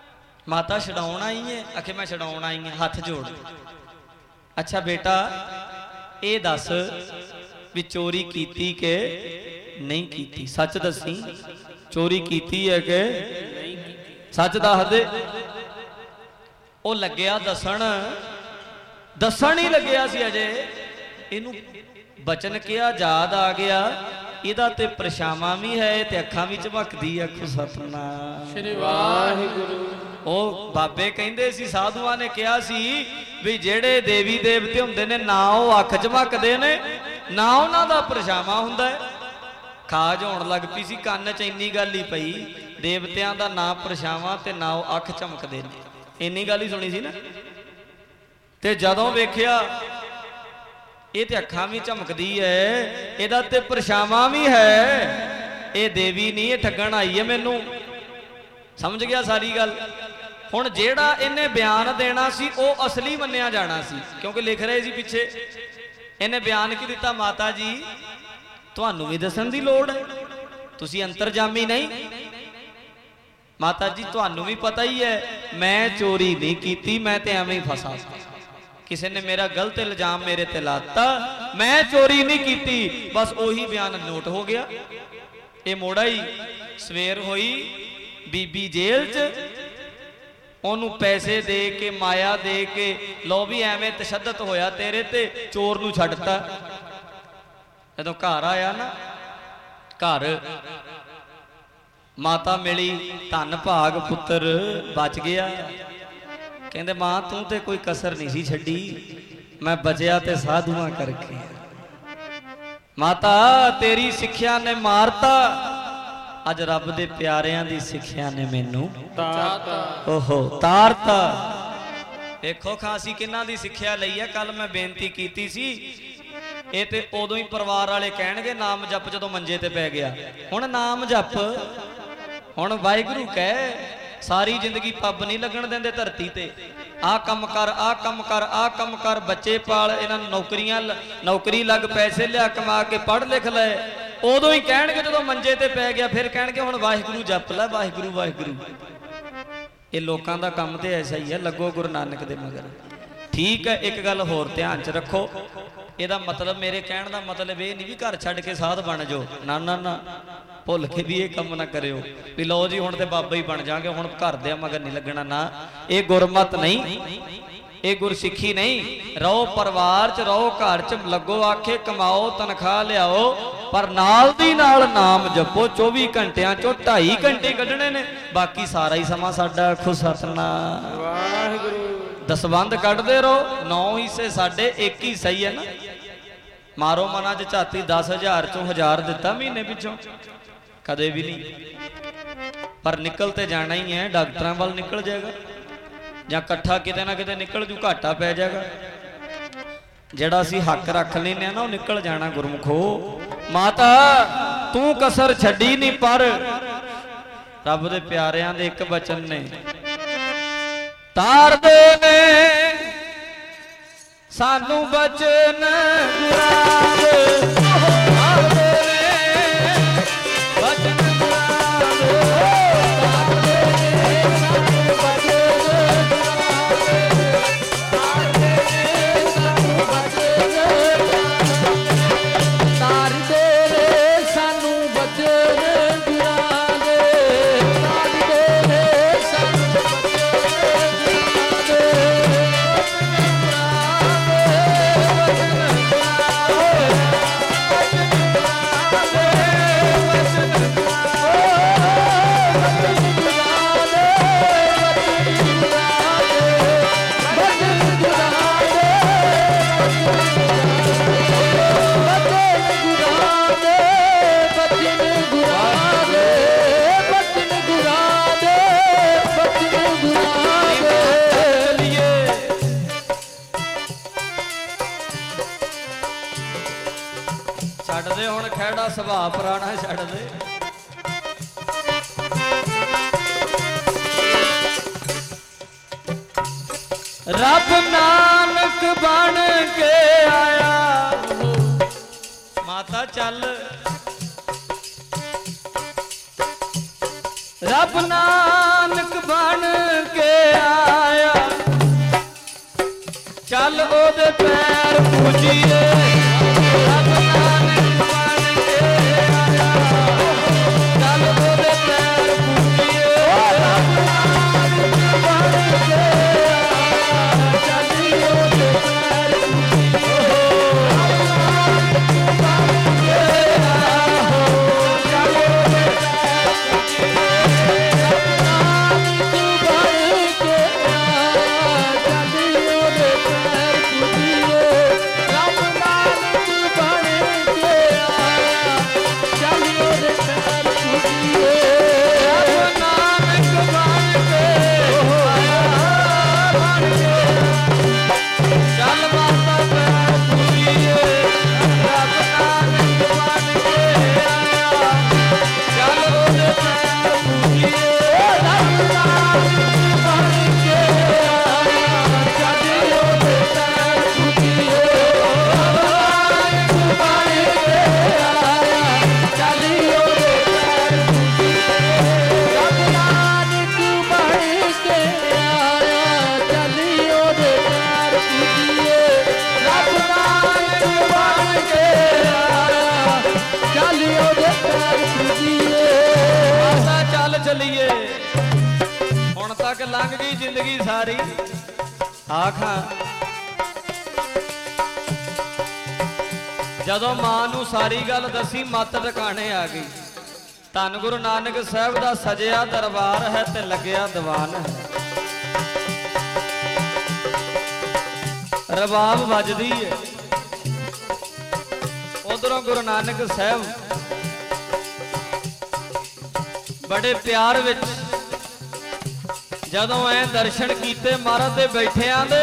ਮਾਤਾ ਛਡਾਉਣ ਆਈ ਹੈ? ਆਖੇ ਮੈਂ ਛਡਾਉਣ ਆਈ ਹਾਂ। ਹੱਥ ਜੋੜ। ਅੱਛਾ ਬੇਟਾ ਇਹ ਦੱਸ ਵੀ ਚੋਰੀ ਕੀਤੀ ਕਿ ਨਹੀਂ ਕੀਤੀ? ਸੱਚ ਦੱਸੀ, ਚੋਰੀ ਕੀਤੀ ਹੈ ਕਿ ਨਹੀਂ ਕੀਤੀ। ਸੱਚ ਦੱਸ ਦੇ। ਉਹ ਲੱਗਿਆ ਦੱਸਣ ਹੀ ਲੱਗਿਆ ਸੀ ਅਜੇ, ਇਹਨੂੰ ਬਚਨ ਕਿਹਾ ਯਾਦ ਆ ਗਿਆ, ਇਹਦਾ ਤੇ ਪਰਛਾਵਾਂ ਵੀ ਹੈ ਤੇ ਅੱਖਾਂ ਵੀ ਝਮਕਦੀ। ਆਖੋ ਸਤਨਾਮ ਸ੍ਰੀ ਵਾਹਿਗੁਰੂ। ਉਹ ਬਾਬੇ ਕਹਿੰਦੇ ਸੀ, ਸਾਧੂਆਂ ਨੇ ਕਿਹਾ ਸੀ ਵੀ ਜਿਹੜੇ ਦੇਵੀ ਦੇਵਤੇ ਹੁੰਦੇ ਨੇ ਨਾ ਉਹ ਅੱਖ ਝਮਕਦੇ ਨੇ ਨਾ ਉਹਨਾਂ ਦਾ ਪਰਛਾਵਾਂ ਹੁੰਦਾ ਹੈ। ਖਾਜ ਹੋਣ ਲੱਗ ਪਈ ਸੀ, ਕੰਨ 'ਚ ਇੰਨੀ ਗੱਲ ਹੀ ਪਈ, ਦੇਵਤਿਆਂ ਦਾ ਨਾ ਪਰਛਾਵਾਂ ਤੇ ਨਾ ਉਹ ਅੱਖ ਝਮਕਦੇ ਨੇ। ਇੰਨੀ ਗੱਲ ਹੀ ਸੁਣੀ ਸੀ ਨਾ। ਤੇ ਜਦੋਂ ਵੇਖਿਆ ਇਹ ਤੇ ਅੱਖਾਂ ਵੀ ਝਮਕਦੀ ਹੈ, ਇਹਦਾ ਤੇ ਪਰਛਾਵਾਂ ਵੀ ਹੈ, ਇਹ ਦੇਵੀ ਨਹੀਂ, ਇਹ ਠੱਗਣ ਆਈ ਹੈ ਮੈਨੂੰ। ਸਮਝ ਗਿਆ ਸਾਰੀ ਗੱਲ। ਹੁਣ ਜਿਹੜਾ ਇਹਨੇ ਬਿਆਨ ਦੇਣਾ ਸੀ ਉਹ ਅਸਲੀ ਮੰਨਿਆ ਜਾਣਾ ਸੀ, ਕਿਉਂਕਿ ਲਿਖ ਰਹੇ ਸੀ ਪਿੱਛੇ। ਇਹਨੇ ਬਿਆਨ ਕੀ ਦਿੱਤਾ? ਮਾਤਾ ਜੀ ਤੁਹਾਨੂੰ ਵੀ ਦੱਸਣ ਦੀ ਲੋੜ ਹੈ, ਤੁਸੀਂ ਅੰਤਰਜਾਮੀ ਨਹੀਂ? ਮਾਤਾ ਜੀ ਤੁਹਾਨੂੰ ਵੀ ਪਤਾ ਹੀ ਹੈ ਮੈਂ ਚੋਰੀ ਨਹੀਂ ਕੀਤੀ, ਮੈਂ ਤੇ ਐਵੇਂ ਹੀ ਫਸਾ। ਕਿਸੇ ਨੇ ਮੇਰਾ ਗਲਤ ਇਲਜ਼ਾਮ ਮੇਰੇ ਤੇ ਲਾਤਾ, ਮੈਂ ਚੋਰੀ ਨਹੀਂ ਕੀਤੀ। ਬਸ ਉਹੀ ਬਿਆਨ ਨੋਟ ਹੋ ਗਿਆ। ਇਹ ਮੋੜਾ ਹੀ ਸਵੇਰ ਹੋਈ, ਬੀਬੀ ਜੇਲ੍ਹ 'ਚ, ਉਹਨੂੰ ਪੈਸੇ ਦੇ ਕੇ ਮਾਇਆ ਦੇ ਕੇ ਲੋ ਵੀ ਐਵੇਂ ਤਸ਼ੱਦਦ ਹੋਇਆ ਤੇਰੇ ਤੇ, ਚੋਰ ਨੂੰ ਛੱਡਤਾ। ਜਦੋਂ ਘਰ ਆਇਆ ਨਾ, ਘਰ ਮਾਤਾ ਮਿਲੀ, ਧੰਨ ਭਾਗ ਪੁੱਤਰ ਬਚ ਗਿਆ। ਕਹਿੰਦੇ ਮਾਂ ਤੂੰ ਤੇ ਕੋਈ ਕਸਰ ਨਹੀਂ ਸੀ ਛੱਡੀ, ਮੈਂ ਬਚਿਆ ਤੇ ਸਾਧੂਆਂ ਕਰਕੇ। ਮਾਤਾ ਤੇਰੀ ਸਿੱਖਿਆ ਨੇ ਮਾਰਤਾ, ਅੱਜ ਰੱਬ ਦੇ ਪਿਆਰਿਆਂ ਦੀ ਸਿੱਖਿਆ ਨੇ ਮੈਨੂੰ ਓਹੋ ਤਾਰਤਾ। ਵੇਖੋ ਖਾਸੀ ਕਿੰਨਾ ਦੀ ਸਿੱਖਿਆ ਲਈ ਹੈ। ਕੱਲ ਮੈਂ ਬੇਨਤੀ ਕੀਤੀ ਸੀ, ਇਹ ਤੇ ਉਦੋਂ ਹੀ ਪਰਿਵਾਰ ਵਾਲੇ ਕਹਿਣਗੇ ਨਾਮ ਜਪ ਜਦੋਂ ਮੰਜੇ ਤੇ ਪੈ ਗਿਆ। ਹੁਣ ਨਾਮ ਜਪ, ਹੁਣ ਵਾਹਿਗੁਰੂ ਕਹਿ, ਸਾਰੀ ਜ਼ਿੰਦਗੀ ਪੱਬ ਨਹੀਂ ਲੱਗਣ ਦਿੰਦੇ ਧਰਤੀ ਤੇ। ਆਹ ਕੰਮ ਕਰ, ਆਹ ਕੰਮ ਕਰ, ਆਹ ਕੰਮ ਕਰ, ਬੱਚੇ ਪਾਲ, ਇਹਨਾਂ ਨੂੰ ਨੌਕਰੀ ਲੱਗ, ਪੈਸੇ ਲਿਆ ਕਮਾ ਕੇ ਪੜ੍ਹ ਲਿਖ ਲੈ। ਉਦੋਂ ਹੀ ਕਹਿਣਗੇ ਜਦੋਂ ਮੰਜੇ ਤੇ ਪੈ ਗਿਆ, ਫਿਰ ਕਹਿਣਗੇ ਹੁਣ ਵਾਹਿਗੁਰੂ ਜਪ ਲੈ, ਵਾਹਿਗੁਰੂ ਵਾਹਿਗੁਰੂ। ਇਹ ਲੋਕਾਂ ਦਾ ਕੰਮ ਤੇ ਐਸਾ ਹੀ ਹੈ, ਲੱਗੋ ਗੁਰੂ ਨਾਨਕ ਦੇ ਮਗਰ। ਠੀਕ ਹੈ, ਇੱਕ ਗੱਲ ਹੋਰ ਧਿਆਨ 'ਚ ਰੱਖੋ, ਇਹਦਾ ਮਤਲਬ, ਮੇਰੇ ਕਹਿਣ ਦਾ ਮਤਲਬ ਇਹ ਨਹੀਂ ਵੀ ਘਰ ਛੱਡ ਕੇ ਸਾਧ ਬਣ ਜਾਓ, ਨਾ ਨਾ ਨਾ, ਭੁੱਲ ਕੇ ਵੀ ਇਹ ਕੰਮ ਨਾ ਕਰਿਓ ਵੀ ਲਓ ਜੀ ਹੁਣ ਤੇ ਬਾਬਾ ਹੀ ਬਣ ਜਾਾਂਗੇ, ਹੁਣ ਘਰ ਦੇ ਮਗਰ ਨਹੀਂ ਲੱਗਣਾ। ਨਾ, ਇਹ ਗੁਰਮਤ ਨਹੀਂ, ਇਹ ਗੁਰਸਿੱਖੀ ਨਹੀਂ। ਰਹੋ ਪਰਿਵਾਰ 'ਚ, ਰਹੋ ਘਰ 'ਚ, ਲੱਗੋ ਆਖੇ ਕਮਾਓ, ਤਨਖਾਹ ਲਿਆਓ, ਪਰ ਨਾਲ ਦੀ ਨਾਲ ਨਾਮ ਜਪੋ। 24 ਘੰਟਿਆਂ 'ਚੋਂ 2.5 ਘੰਟੇ ਕੱਢਣੇ ਨੇ, ਬਾਕੀ ਸਾਰਾ ਹੀ ਸਮਾਂ ਸਾਡਾ। ਆਖੋ ਸਤਨਾਮ ਵਾਹਿਗੁਰੂ। ਦਸਵੰਧ ਕੱਢਦੇ ਰਹੋ, 9 ਹਿੱਸੇ ਸਾਡੇ, 1 ਹੀ ਸਹੀ ਹੈ ਨਾ। ਮਾਰੋ ਮਨਾਂ 'ਚ ਝਾਤੀ, 10,000 ਚੋਂ 1000 ਦਿੱਤਾ ਮਹੀਨੇ ਪਿੱਛੋਂ, ਕਦੇ ਵੀ ਨਹੀਂ। ਪਰ ਨਿਕਲ ਤੇ ਜਾਣਾ ਹੀ ਹੈ, ਡਾਕਟਰਾਂ ਵੱਲ ਨਿਕਲ ਜਾਏਗਾ ਜਾਂ ਇਕੱਠਾ ਕਿਤੇ ਨਾ ਕਿਤੇ ਨਿਕਲ ਜੂ, ਘਾਟਾ ਪੈ ਜਾਏਗਾ। ਜਿਹੜਾ ਅਸੀਂ ਹੱਕ ਰੱਖ ਲੈਨੇ ਆ ਨਾ ਉਹ ਨਿਕਲ ਜਾਣਾ ਗੁਰਮੁਖੋ। ਮਾਤਾ ਤੂੰ ਕਸਰ ਛੱਡੀ ਨਹੀਂ, ਪਰ ਰੱਬ ਦੇ ਪਿਆਰਿਆਂ ਦੇ ਇੱਕ ਬਚਨ ਨੇ ਤਾਰਦੇ ਨੇ ਸਾਨੂੰ ਬਚਨ ਗੁਰਾਂ ਦੇ। ਛੱਡ ਦੇ ਹੁਣ ਖਹਿੜਾ, ਸੁਭਾਅ ਪੁਰਾਣਾ ਛੱਡ ਦੇ। ਰੱਬ ਨਾਨਕ ਬਣ ਕੇ ਆਇਆ। ਮਾਤਾ ਚੱਲ, ਰੱਬ ਨਾਨਕ ਬਣ ਕੇ ਉਹਦੇ ਪੈਰ ਪੂਜੀਏ ਰੱਬ ਨਾਨਕ ਬਣ ਕੇ ਆਇਆ ਚੱਲ ਉਹਦੇ ਪੈਰ ਪੂਜੀਏ ਰੱਬ ਨਾਨਕ ਬਣ ਕੇ ਆਇਆ ਚੱਲ ਉਹਦੇ ਪੈਰ ਚਲੀਏ ਹੁਣ ਤੱਕ ਲੰਘ ਗਈ ਜ਼ਿੰਦਗੀ ਸਾਰੀ ਆਖਾਂ ਜਦੋਂ ਮਾਂ ਨੂੰ ਸਾਰੀ ਗੱਲ ਦੱਸੀ ਮੱਤ ਟਿਕਾਣੇ ਆ ਗਈ ਧੰਨ ਗੁਰੂ ਨਾਨਕ ਸਾਹਿਬ ਦਾ ਸਜਿਆ ਦਰਬਾਰ ਹੈ ਤੇ ਲੱਗਿਆ ਦੀਵਾਨ ਹੈ ਰਬਾਬ ਵੱਜਦੀ ਹੈ ਉਧਰੋਂ ਗੁਰੂ ਨਾਨਕ ਸਾਹਿਬ बड़े प्यार विच जदों ऐ दर्शन कीते महाराज दे बैठियां दे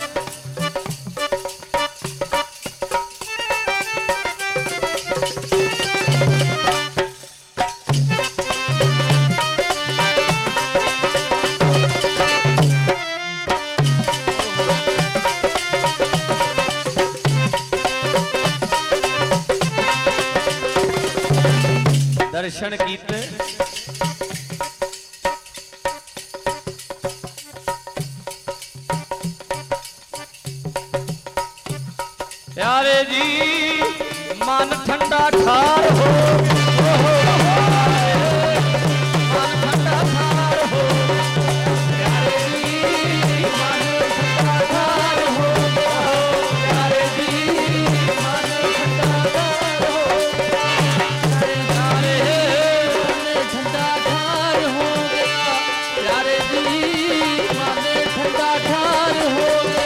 दर्शन कीते प्यारे जी मन ठंडा ठार हो मन ठंडा ठार हो प्यारे जी मन ठंडा ठार हो प्यारे जी मन ठंडा ठार हो प्यारे मन ठंडा ठार हो गया प्यारे जी मन ठंडा ठार हो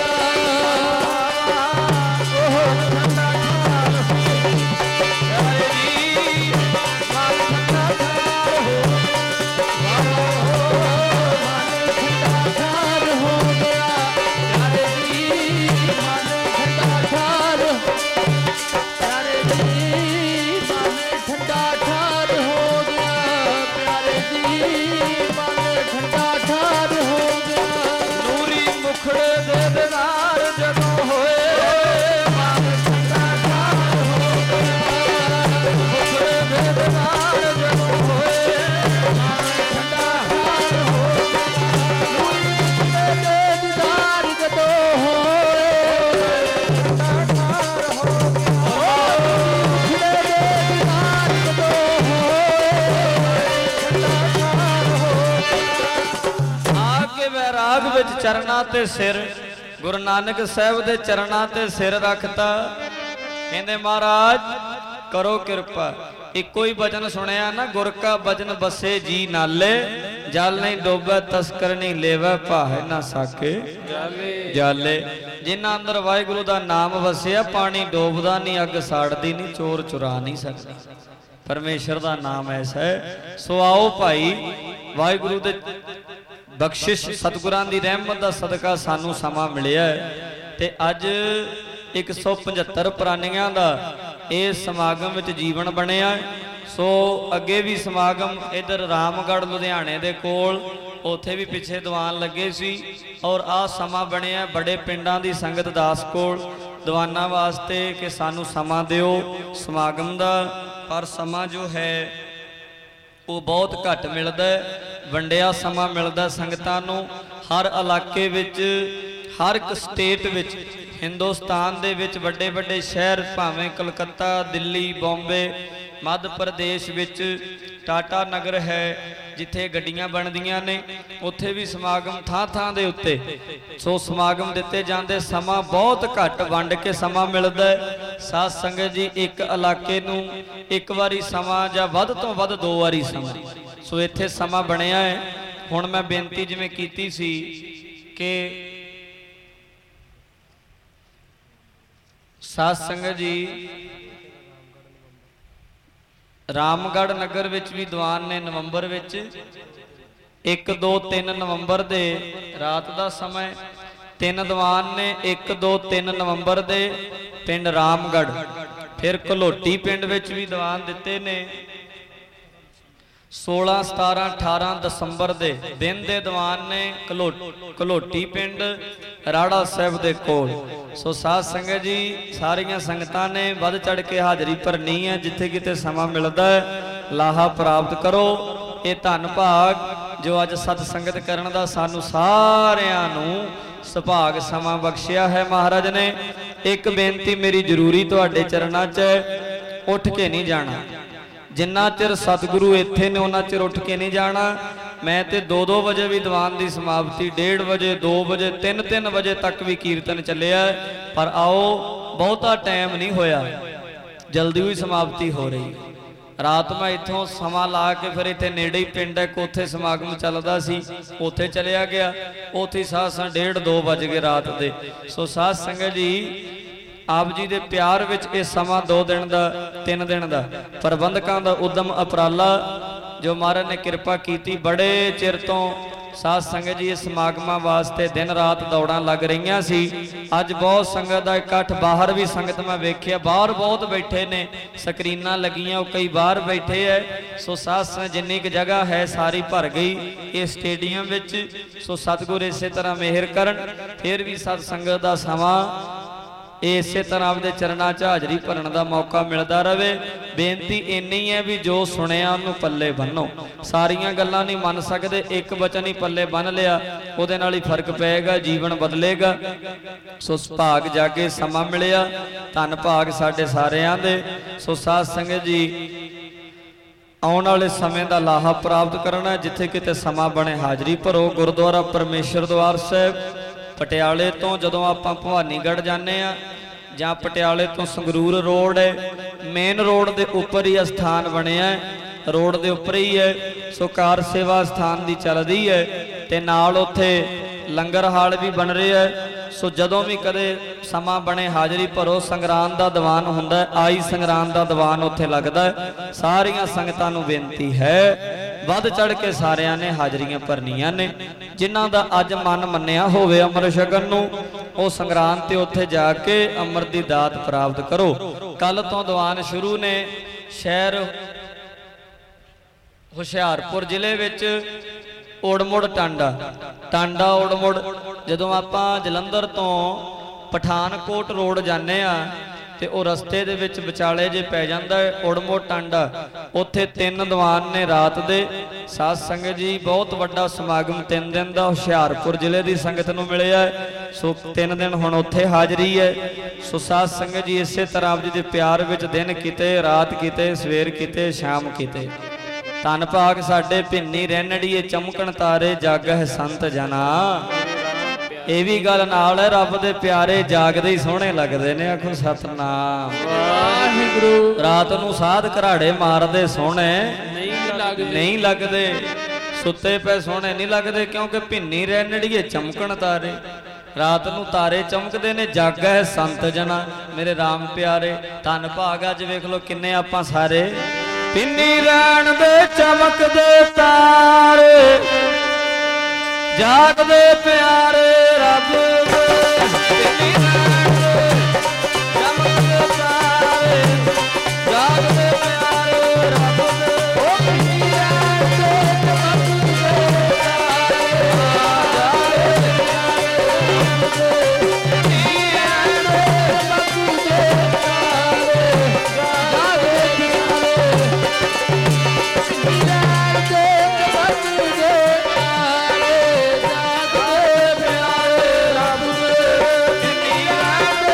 चरणा ते सिर गुरु नानक साहब दे चरणा ते सिर रखता कहंदे महाराज करो कृपा इको ही भजन सुनिया ना गुर का भजन बसे जी नाले जल नहीं डोबे तस्कर नहीं लेवे भाहे ना साके जाले जिन्हां अंदर वाहिगुरु दा नाम वसिया पानी डोबदा नहीं अग साड़दी नहीं चोर चुरा नहीं सकता परमेश्वर दा नाम ऐसा है सो आओ भाई वाहिगुरु दे बख्शिश सतगुरां दी रहमत दा सदका सानू समा मिलिया ते अज 175 प्राणियां दा इह समागम विच जीवन बनिया सो अगे भी समागम इधर रामगढ़ लुधियाने दे कोल उत्थे भी पिछे दीवान लगे सी और आ समा बनिया बड़े पिंडां दी संगत दास कोल दीवाना वास्ते कि सानू समा दिओ समागम दा पर समा जो है वो बहुत घट मिलदा है वंडिया समा मिलता संगतां नूं हर इलाके विच हर एक स्टेट विच ਹਿੰਦੁਸਤਾਨ ਦੇ ਵਿੱਚ ਵੱਡੇ ਵੱਡੇ ਸ਼ਹਿਰ ਭਾਵੇਂ ਕਲਕੱਤਾ, ਦਿੱਲੀ, ਬੰਬੇ, ਮੱਧ ਪ੍ਰਦੇਸ਼ ਵਿੱਚ ਟਾਟਾ ਨਗਰ ਹੈ ਜਿੱਥੇ ਗੱਡੀਆਂ ਬਣਦੀਆਂ ਨੇ, ਉੱਥੇ ਵੀ ਸਮਾਗਮ ਥਾਂ ਥਾਂ ਦੇ ਉੱਤੇ ਸੋ ਸਮਾਗਮ ਦਿੱਤੇ ਜਾਂਦੇ। ਸਮਾਂ ਬਹੁਤ ਘੱਟ ਵੰਡ ਕੇ ਸਮਾਂ ਮਿਲਦਾ ਹੈ। ਸਾਧ ਸੰਗਤ ਜੀ ਇੱਕ ਇਲਾਕੇ ਨੂੰ ਇੱਕ ਵਾਰੀ ਸਮਾਂ ਜਾਂ ਵੱਧ ਤੋਂ ਵੱਧ 2 ਵਾਰੀ ਸਮਾਂ, ਸੋ ਇੱਥੇ ਸਮਾਂ ਬਣਿਆ ਹੈ। ਹੁਣ ਮੈਂ ਬੇਨਤੀ ਜਿਵੇਂ ਕੀਤੀ ਸੀ ਕਿ ਸਾਧ ਸੰਗਤ ਜੀ ਰਾਮਗੜ੍ਹ ਨਗਰ ਵਿੱਚ ਵੀ ਦੀਵਾਨ ਨੇ ਨਵੰਬਰ ਵਿੱਚ 1, 2, 3 ਨਵੰਬਰ ਦੇ ਰਾਤ ਦਾ ਸਮਾਂ। 3 ਦੀਵਾਨ ਨੇ 1, 2, 3 ਨਵੰਬਰ ਦੇ ਪਿੰਡ ਰਾਮਗੜ੍ਹ। ਫਿਰ ਘਲੋਟੀ ਪਿੰਡ ਵਿੱਚ ਵੀ ਦੀਵਾਨ ਦਿੱਤੇ ਨੇ 16, 17, 18 ਦਸੰਬਰ ਦੇ ਦਿਨ ਦੇ ਦੀਵਾਨ ਨੇ ਘਲੋਟੀ ਪਿੰਡ ਰਾੜਾ ਸਾਹਿਬ ਦੇ ਕੋਲ। ਸੋ ਸਾਧ ਸੰਗਤ ਜੀ ਸਾਰੀਆਂ ਸੰਗਤਾਂ ਨੇ ਵੱਧ ਚੜ ਕੇ ਹਾਜ਼ਰੀ ਭਰਨੀ ਹੈ। ਜਿੱਥੇ ਕਿਤੇ ਸਮਾਂ ਮਿਲਦਾ ਹੈ ਲਾਹਾ ਪ੍ਰਾਪਤ ਕਰੋ। ਇਹ ਧੰਨ ਭਾਗ ਜੋ ਅੱਜ ਸਤ ਸੰਗਤ ਕਰਨ ਦਾ ਸਾਨੂੰ ਸਾਰਿਆਂ ਨੂੰ ਸੁਭਾਗ ਸਮਾਂ ਬਖਸ਼ਿਆ ਹੈ ਮਹਾਰਾਜ ਨੇ। ਇੱਕ ਬੇਨਤੀ ਮੇਰੀ ਜ਼ਰੂਰੀ ਤੁਹਾਡੇ ਚਰਨਾਂ 'ਚ, ਉੱਠ ਕੇ ਨਹੀਂ ਜਾਣਾ। ਜਿੰਨਾ ਚਿਰ ਸਤਿਗੁਰੂ ਇੱਥੇ ਨੇ ਉਹਨਾਂ ਚਿਰ ਉੱਠ ਕੇ ਨਹੀਂ ਜਾਣਾ। ਮੈਂ ਤੇ 2-2 ਵਜੇ ਵੀ ਦੀਵਾਨ ਦੀ ਸਮਾਪਤੀ, 1:30 ਵਜੇ, 2 ਵਜੇ, 3-3 ਵਜੇ ਤੱਕ ਵੀ ਕੀਰਤਨ ਚੱਲਿਆ। ਪਰ ਆਓ ਬਹੁਤਾ ਟਾਈਮ ਨਹੀਂ ਹੋਇਆ, ਜਲਦੀ ਹੀ ਸਮਾਪਤੀ ਹੋ ਰਹੀ। ਰਾਤ ਮੈਂ ਇੱਥੋਂ ਸਮਾਂ ਲਾ ਕੇ ਫਿਰ ਇੱਥੇ ਨੇੜੇ ਹੀ ਪਿੰਡ ਹੈ ਉੱਥੇ ਸਮਾਗਮ ਚੱਲਦਾ ਸੀ, ਉੱਥੇ ਚਲਿਆ ਗਿਆ। ਉੱਥੇ ਸਾਧ ਸੰਗ 1:30-2 ਵੱਜ ਗਏ ਰਾਤ ਦੇ। ਸੋ ਸਾਧ ਸੰਗਤ ਜੀ ਆਪ ਜੀ ਦੇ ਪਿਆਰ ਵਿੱਚ ਇਹ ਸਮਾਂ 2 ਦਿਨ ਦਾ 3 ਦਿਨ ਦਾ ਪ੍ਰਬੰਧਕਾਂ ਦਾ ਉਦਮ ਉਪਰਾਲਾ ਜੋ ਮਹਾਰਾਜ ਨੇ ਕਿਰਪਾ ਕੀਤੀ। ਬੜੇ ਚਿਰ ਤੋਂ ਸਾਧ ਸੰਗਤ ਜੀ ਇਸ ਸਮਾਗਮਾਂ ਵਾਸਤੇ ਦਿਨ ਰਾਤ ਦੌੜਾਂ ਲੱਗ ਰਹੀਆਂ ਸੀ। ਅੱਜ ਬਹੁਤ ਸੰਗਤ ਦਾ ਇਕੱਠ, ਬਾਹਰ ਵੀ ਸੰਗਤ ਮੈਂ ਵੇਖਿਆ, ਬਾਹਰ ਬਹੁਤ ਬੈਠੇ ਨੇ, ਸਕਰੀਨਾਂ ਲੱਗੀਆਂ, ਉਹ ਕਈ ਬਾਹਰ ਬੈਠੇ ਐ। ਸੋ ਸਾਧ ਸੰਗਤ ਜਿੰਨੀ ਕੁ ਜਗ੍ਹਾ ਹੈ ਸਾਰੀ ਭਰ ਗਈ ਇਹ ਸਟੇਡੀਅਮ ਵਿੱਚ। ਸੋ ਸਤਿਗੁਰ ਇਸੇ ਤਰ੍ਹਾਂ ਮਿਹਰ ਕਰਨ, ਫਿਰ ਵੀ ਸਤ ਸੰਗਤ ਦਾ ਸਮਾਂ ਇਸੇ ਤਰ੍ਹਾਂ ਆਪਦੇ ਚਰਨਾਂ 'ਚ ਹਾਜ਼ਰੀ ਭਰਨ ਦਾ ਮੌਕਾ ਮਿਲਦਾ ਰਹੇ। ਬੇਨਤੀ ਇੰਨੀ ਹੈ ਵੀ ਜੋ ਸੁਣਿਆ ਉਹਨੂੰ ਪੱਲੇ ਬੰਨੋ। ਸਾਰੀਆਂ ਗੱਲਾਂ ਨਹੀਂ ਮੰਨ ਸਕਦੇ, ਇੱਕ ਬਚਨ ਹੀ ਪੱਲੇ ਬੰਨ ਲਿਆ ਉਹਦੇ ਨਾਲ ਹੀ ਫਰਕ ਪਏਗਾ, ਜੀਵਨ ਬਦਲੇਗਾ। ਸੋ ਭਾਗ ਜਾਗੇ ਸਮਾਂ ਮਿਲਿਆ, ਧੰਨ ਭਾਗ ਸਾਡੇ ਸਾਰਿਆਂ ਦੇ। ਸੋ ਸਾਧ ਸੰਗਤ ਜੀ ਆਉਣ ਵਾਲੇ ਸਮੇਂ ਦਾ ਲਾਹਾ ਪ੍ਰਾਪਤ ਕਰਨਾ। ਜਿੱਥੇ ਕਿਤੇ ਸਮਾਂ ਬਣੇ ਹਾਜ਼ਰੀ ਭਰੋ। ਗੁਰਦੁਆਰਾ ਪਰਮੇਸ਼ਰ ਦਵਾਰ ਸਾਹਿਬ ਪਟਿਆਲੇ ਤੋਂ ਜਦੋਂ ਆਪਾਂ ਭਵਾਨੀਗੜ੍ਹ ਜਾਂਦੇ ਆ ਜਾਂ ਪਟਿਆਲੇ ਤੋਂ ਸੰਗਰੂਰ ਰੋਡ ਹੈ, ਮੇਨ ਰੋਡ ਦੇ ਉੱਪਰ ਹੀ ਅਸਥਾਨ ਬਣਿਆ, ਰੋਡ ਦੇ ਉੱਪਰ ਹੀ ਹੈ। ਸੋ ਕਾਰ ਸੇਵਾ ਸਥਾਨ ਦੀ ਚੱਲਦੀ ਹੈ ਤੇ ਨਾਲ ਉੱਥੇ ਲੰਗਰ ਹਾਲ ਵੀ ਬਣ ਰਿਹਾ ਹੈ। ਸੋ ਜਦੋਂ ਵੀ ਕਦੇ ਸਮਾਂ ਬਣੇ ਹਾਜ਼ਰੀ ਭਰੋ। ਸੰਗਰਾਂਦ ਦਾ ਦੀਵਾਨ ਹੁੰਦਾ, ਆਈ ਸੰਗਰਾਂਦ ਦਾ ਦੀਵਾਨ ਉੱਥੇ ਲੱਗਦਾ। ਸਾਰੀਆਂ ਸੰਗਤਾਂ ਨੂੰ ਬੇਨਤੀ ਹੈ ਵੱਧ ਚੜ ਕੇ ਸਾਰਿਆਂ ਨੇ ਹਾਜ਼ਰੀਆਂ ਭਰਨੀਆਂ ਨੇ। ਜਿਨ੍ਹਾਂ ਦਾ ਅੱਜ ਮਨ ਮੰਨਿਆ ਹੋਵੇ ਅੰਮ੍ਰਿਤ ਛਕਣ ਨੂੰ, ਉਹ ਸੰਗਰਾਂਦ ਤੇ ਉੱਥੇ ਜਾ ਕੇ ਅੰਮ੍ਰਿਤ ਦੀ ਦਾਤ ਪ੍ਰਾਪਤ ਕਰੋ। ਕੱਲ ਤੋਂ ਦੀਵਾਨ ਸ਼ੁਰੂ ਨੇ। ਸ਼ਹਿਰ ਹੁਸ਼ਿਆਰਪੁਰ ਜ਼ਿਲ੍ਹੇ ਵਿੱਚ ਓੜਮੁੜ ਟਾਂਡਾ ਓੜਮੁੜ। ਜਦੋਂ ਆਪਾਂ ਜਲੰਧਰ ਤੋਂ ਪਠਾਨਕੋਟ ਰੋਡ ਜਾਂਦੇ ਆ ਤੇ ਉਹ ਰਸਤੇ ਦੇ ਵਿੱਚ ਵਿਚਾਲੇ ਜੇ ਪੈ ਜਾਂਦਾ ਓੜਮੁੜ ਟਾਂਡਾ, ਉੱਥੇ 3 ਦੀਵਾਨ ਨੇ ਰਾਤ ਦੇ। ਸਾਧ ਸੰਗਤ ਜੀ ਬਹੁਤ ਵੱਡਾ ਸਮਾਗਮ 3 ਦਿਨ ਦਾ ਹੁਸ਼ਿਆਰਪੁਰ ਜ਼ਿਲ੍ਹੇ ਦੀ ਸੰਗਤ ਨੂੰ ਮਿਲਿਆ। ਸੋ 3 ਦਿਨ ਹੁਣ ਉੱਥੇ ਹਾਜ਼ਰੀ ਹੈ। ਸੋ ਸਾਧ ਸੰਗਤ ਜੀ ਇਸੇ ਤਰ੍ਹਾਂ ਆਪ ਜੀ ਦੇ ਪਿਆਰ ਵਿੱਚ ਦਿਨ ਕਿਤੇ, ਰਾਤ ਕਿਤੇ, ਸਵੇਰ ਕਿਤੇ, ਸ਼ਾਮ ਕਿਤੇ। ਧੰਨ ਭਾਗ ਸਾਡੇ ਭਿੰਨੀ ਰਹਿਣੜੀਏ ਚਮਕਣ ਤਾਰੇ, ਜਗ ਹੈ ਸੰਤ ਜਨਾ। ਇਹ ਵੀ ਗੱਲ ਨਾਲ ਹੈ, ਰੱਬ ਦੇ ਪਿਆਰੇ ਜਾਗਦੇ ਹੀ ਸੋਹਣੇ ਲੱਗਦੇ ਨੇ। ਆਖੋ ਸਤਨਾਮ ਵਾਹਿਗੁਰੂ। ਰਾਤ ਨੂੰ ਸਾਧ ਘਰਾੜੇ ਮਾਰਦੇ ਸੋਹਣੇ ਨਹੀਂ ਲੱਗਦੇ, ਸੁੱਤੇ ਪਏ ਸੋਹਣੇ ਨਹੀਂ ਲੱਗਦੇ, ਕਿਉਂਕਿ ਭਿੰਨੀ ਰਹਿਣੜੀਏ ਚਮਕਣ ਤਾਰੇ। ਰਾਤ ਨੂੰ ਤਾਰੇ ਚਮਕਦੇ ਨੇ, ਜਗ ਹੈ ਸੰਤ ਜਨਾ। ਮੇਰੇ ਰਾਮ ਪਿਆਰੇ ਧੰਨ ਭਾਗ। ਅੱਜ ਵੇਖ ਲੋ ਕਿੰਨੇ ਆਪਾਂ ਸਾਰੇ ਭਿੰਨੀ ਰਹਿਣ ਦੇ ਚਮਕਦੇ ਤਾਰੇ, ਜਾਗਦੇ ਪਿਆਰੇ ਰੱਬ ਦੇ। ਭਿੰਨੀ ਰਹਿਣ ਦੇ ਚਮਕਦੇ ਤਾਰੇ, ਜਾਗਦੇ ਪਿਆਰੇ ਰੱਬ ਦੇ। ਉਹ ਭਿੰਨੀ ਰਹਿਣ ਦੇ ਚਮਕਦੇ ਤਾਰੇ, ਜਾਗਦੇ ਪਿਆਰੇ ਰੱਬ ਦੇ। ਭਿੰਨੀ ਰਹਿਣ ਦੇ ਚਮਕਦੇ ਤਾਰੇ, ਜਾਗਦੇ ਪਿਆਰੇ। ਭਿੰਨੀ ਰਹਿਣ ਦੇ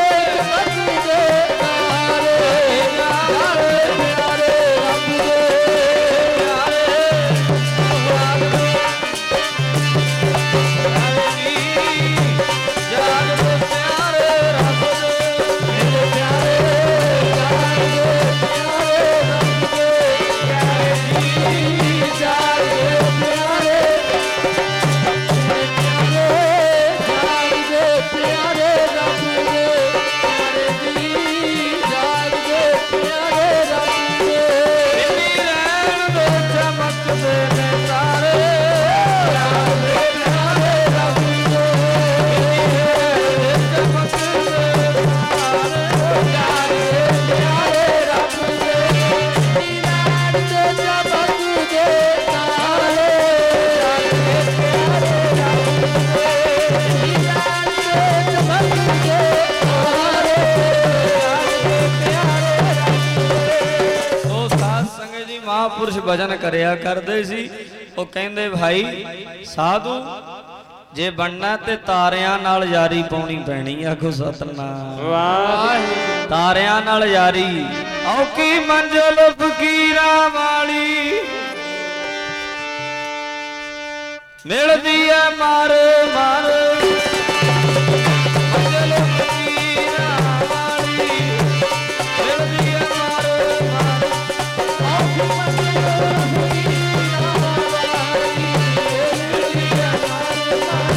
ਮਹਾਂਪੁਰਸ਼ ਭਜਨ ਕਰਿਆ ਕਰਦੇ ਸੀ। ਉਹ ਕਹਿੰਦੇ ਭਾਈ ਸਾਧੂ ਜੇ ਬਣਨਾ ਤੇ ਤਾਰਿਆਂ ਨਾਲ ਯਾਰੀ ਪਾਉਣੀ ਪੈਣੀ। ਆਖੋ ਸਤਨਾਮ ਵਾਹਿਗੁਰੂ। ਤਾਰਿਆਂ ਨਾਲ ਯਾਰੀ ਔਖੀ ਮੰਜ਼ਲ ਫਕੀਰਾਂ ਵਾਲੀ ਮਿਲਦੀ ਐ ਮਾਰ ਮਾਰ ਮੰਜ਼ਲ ਫਕੀਰਾਂ ਵਾਲੀ ਮਿਲਦੀ ਐ ਮਾਰ ਮਾਰ ਔਖੀ ਮੰਜ਼ਲ ਫਕੀਰਾਂ ਵਾਲੀ ਮਿਲਦੀ ਐ ਮਾਰ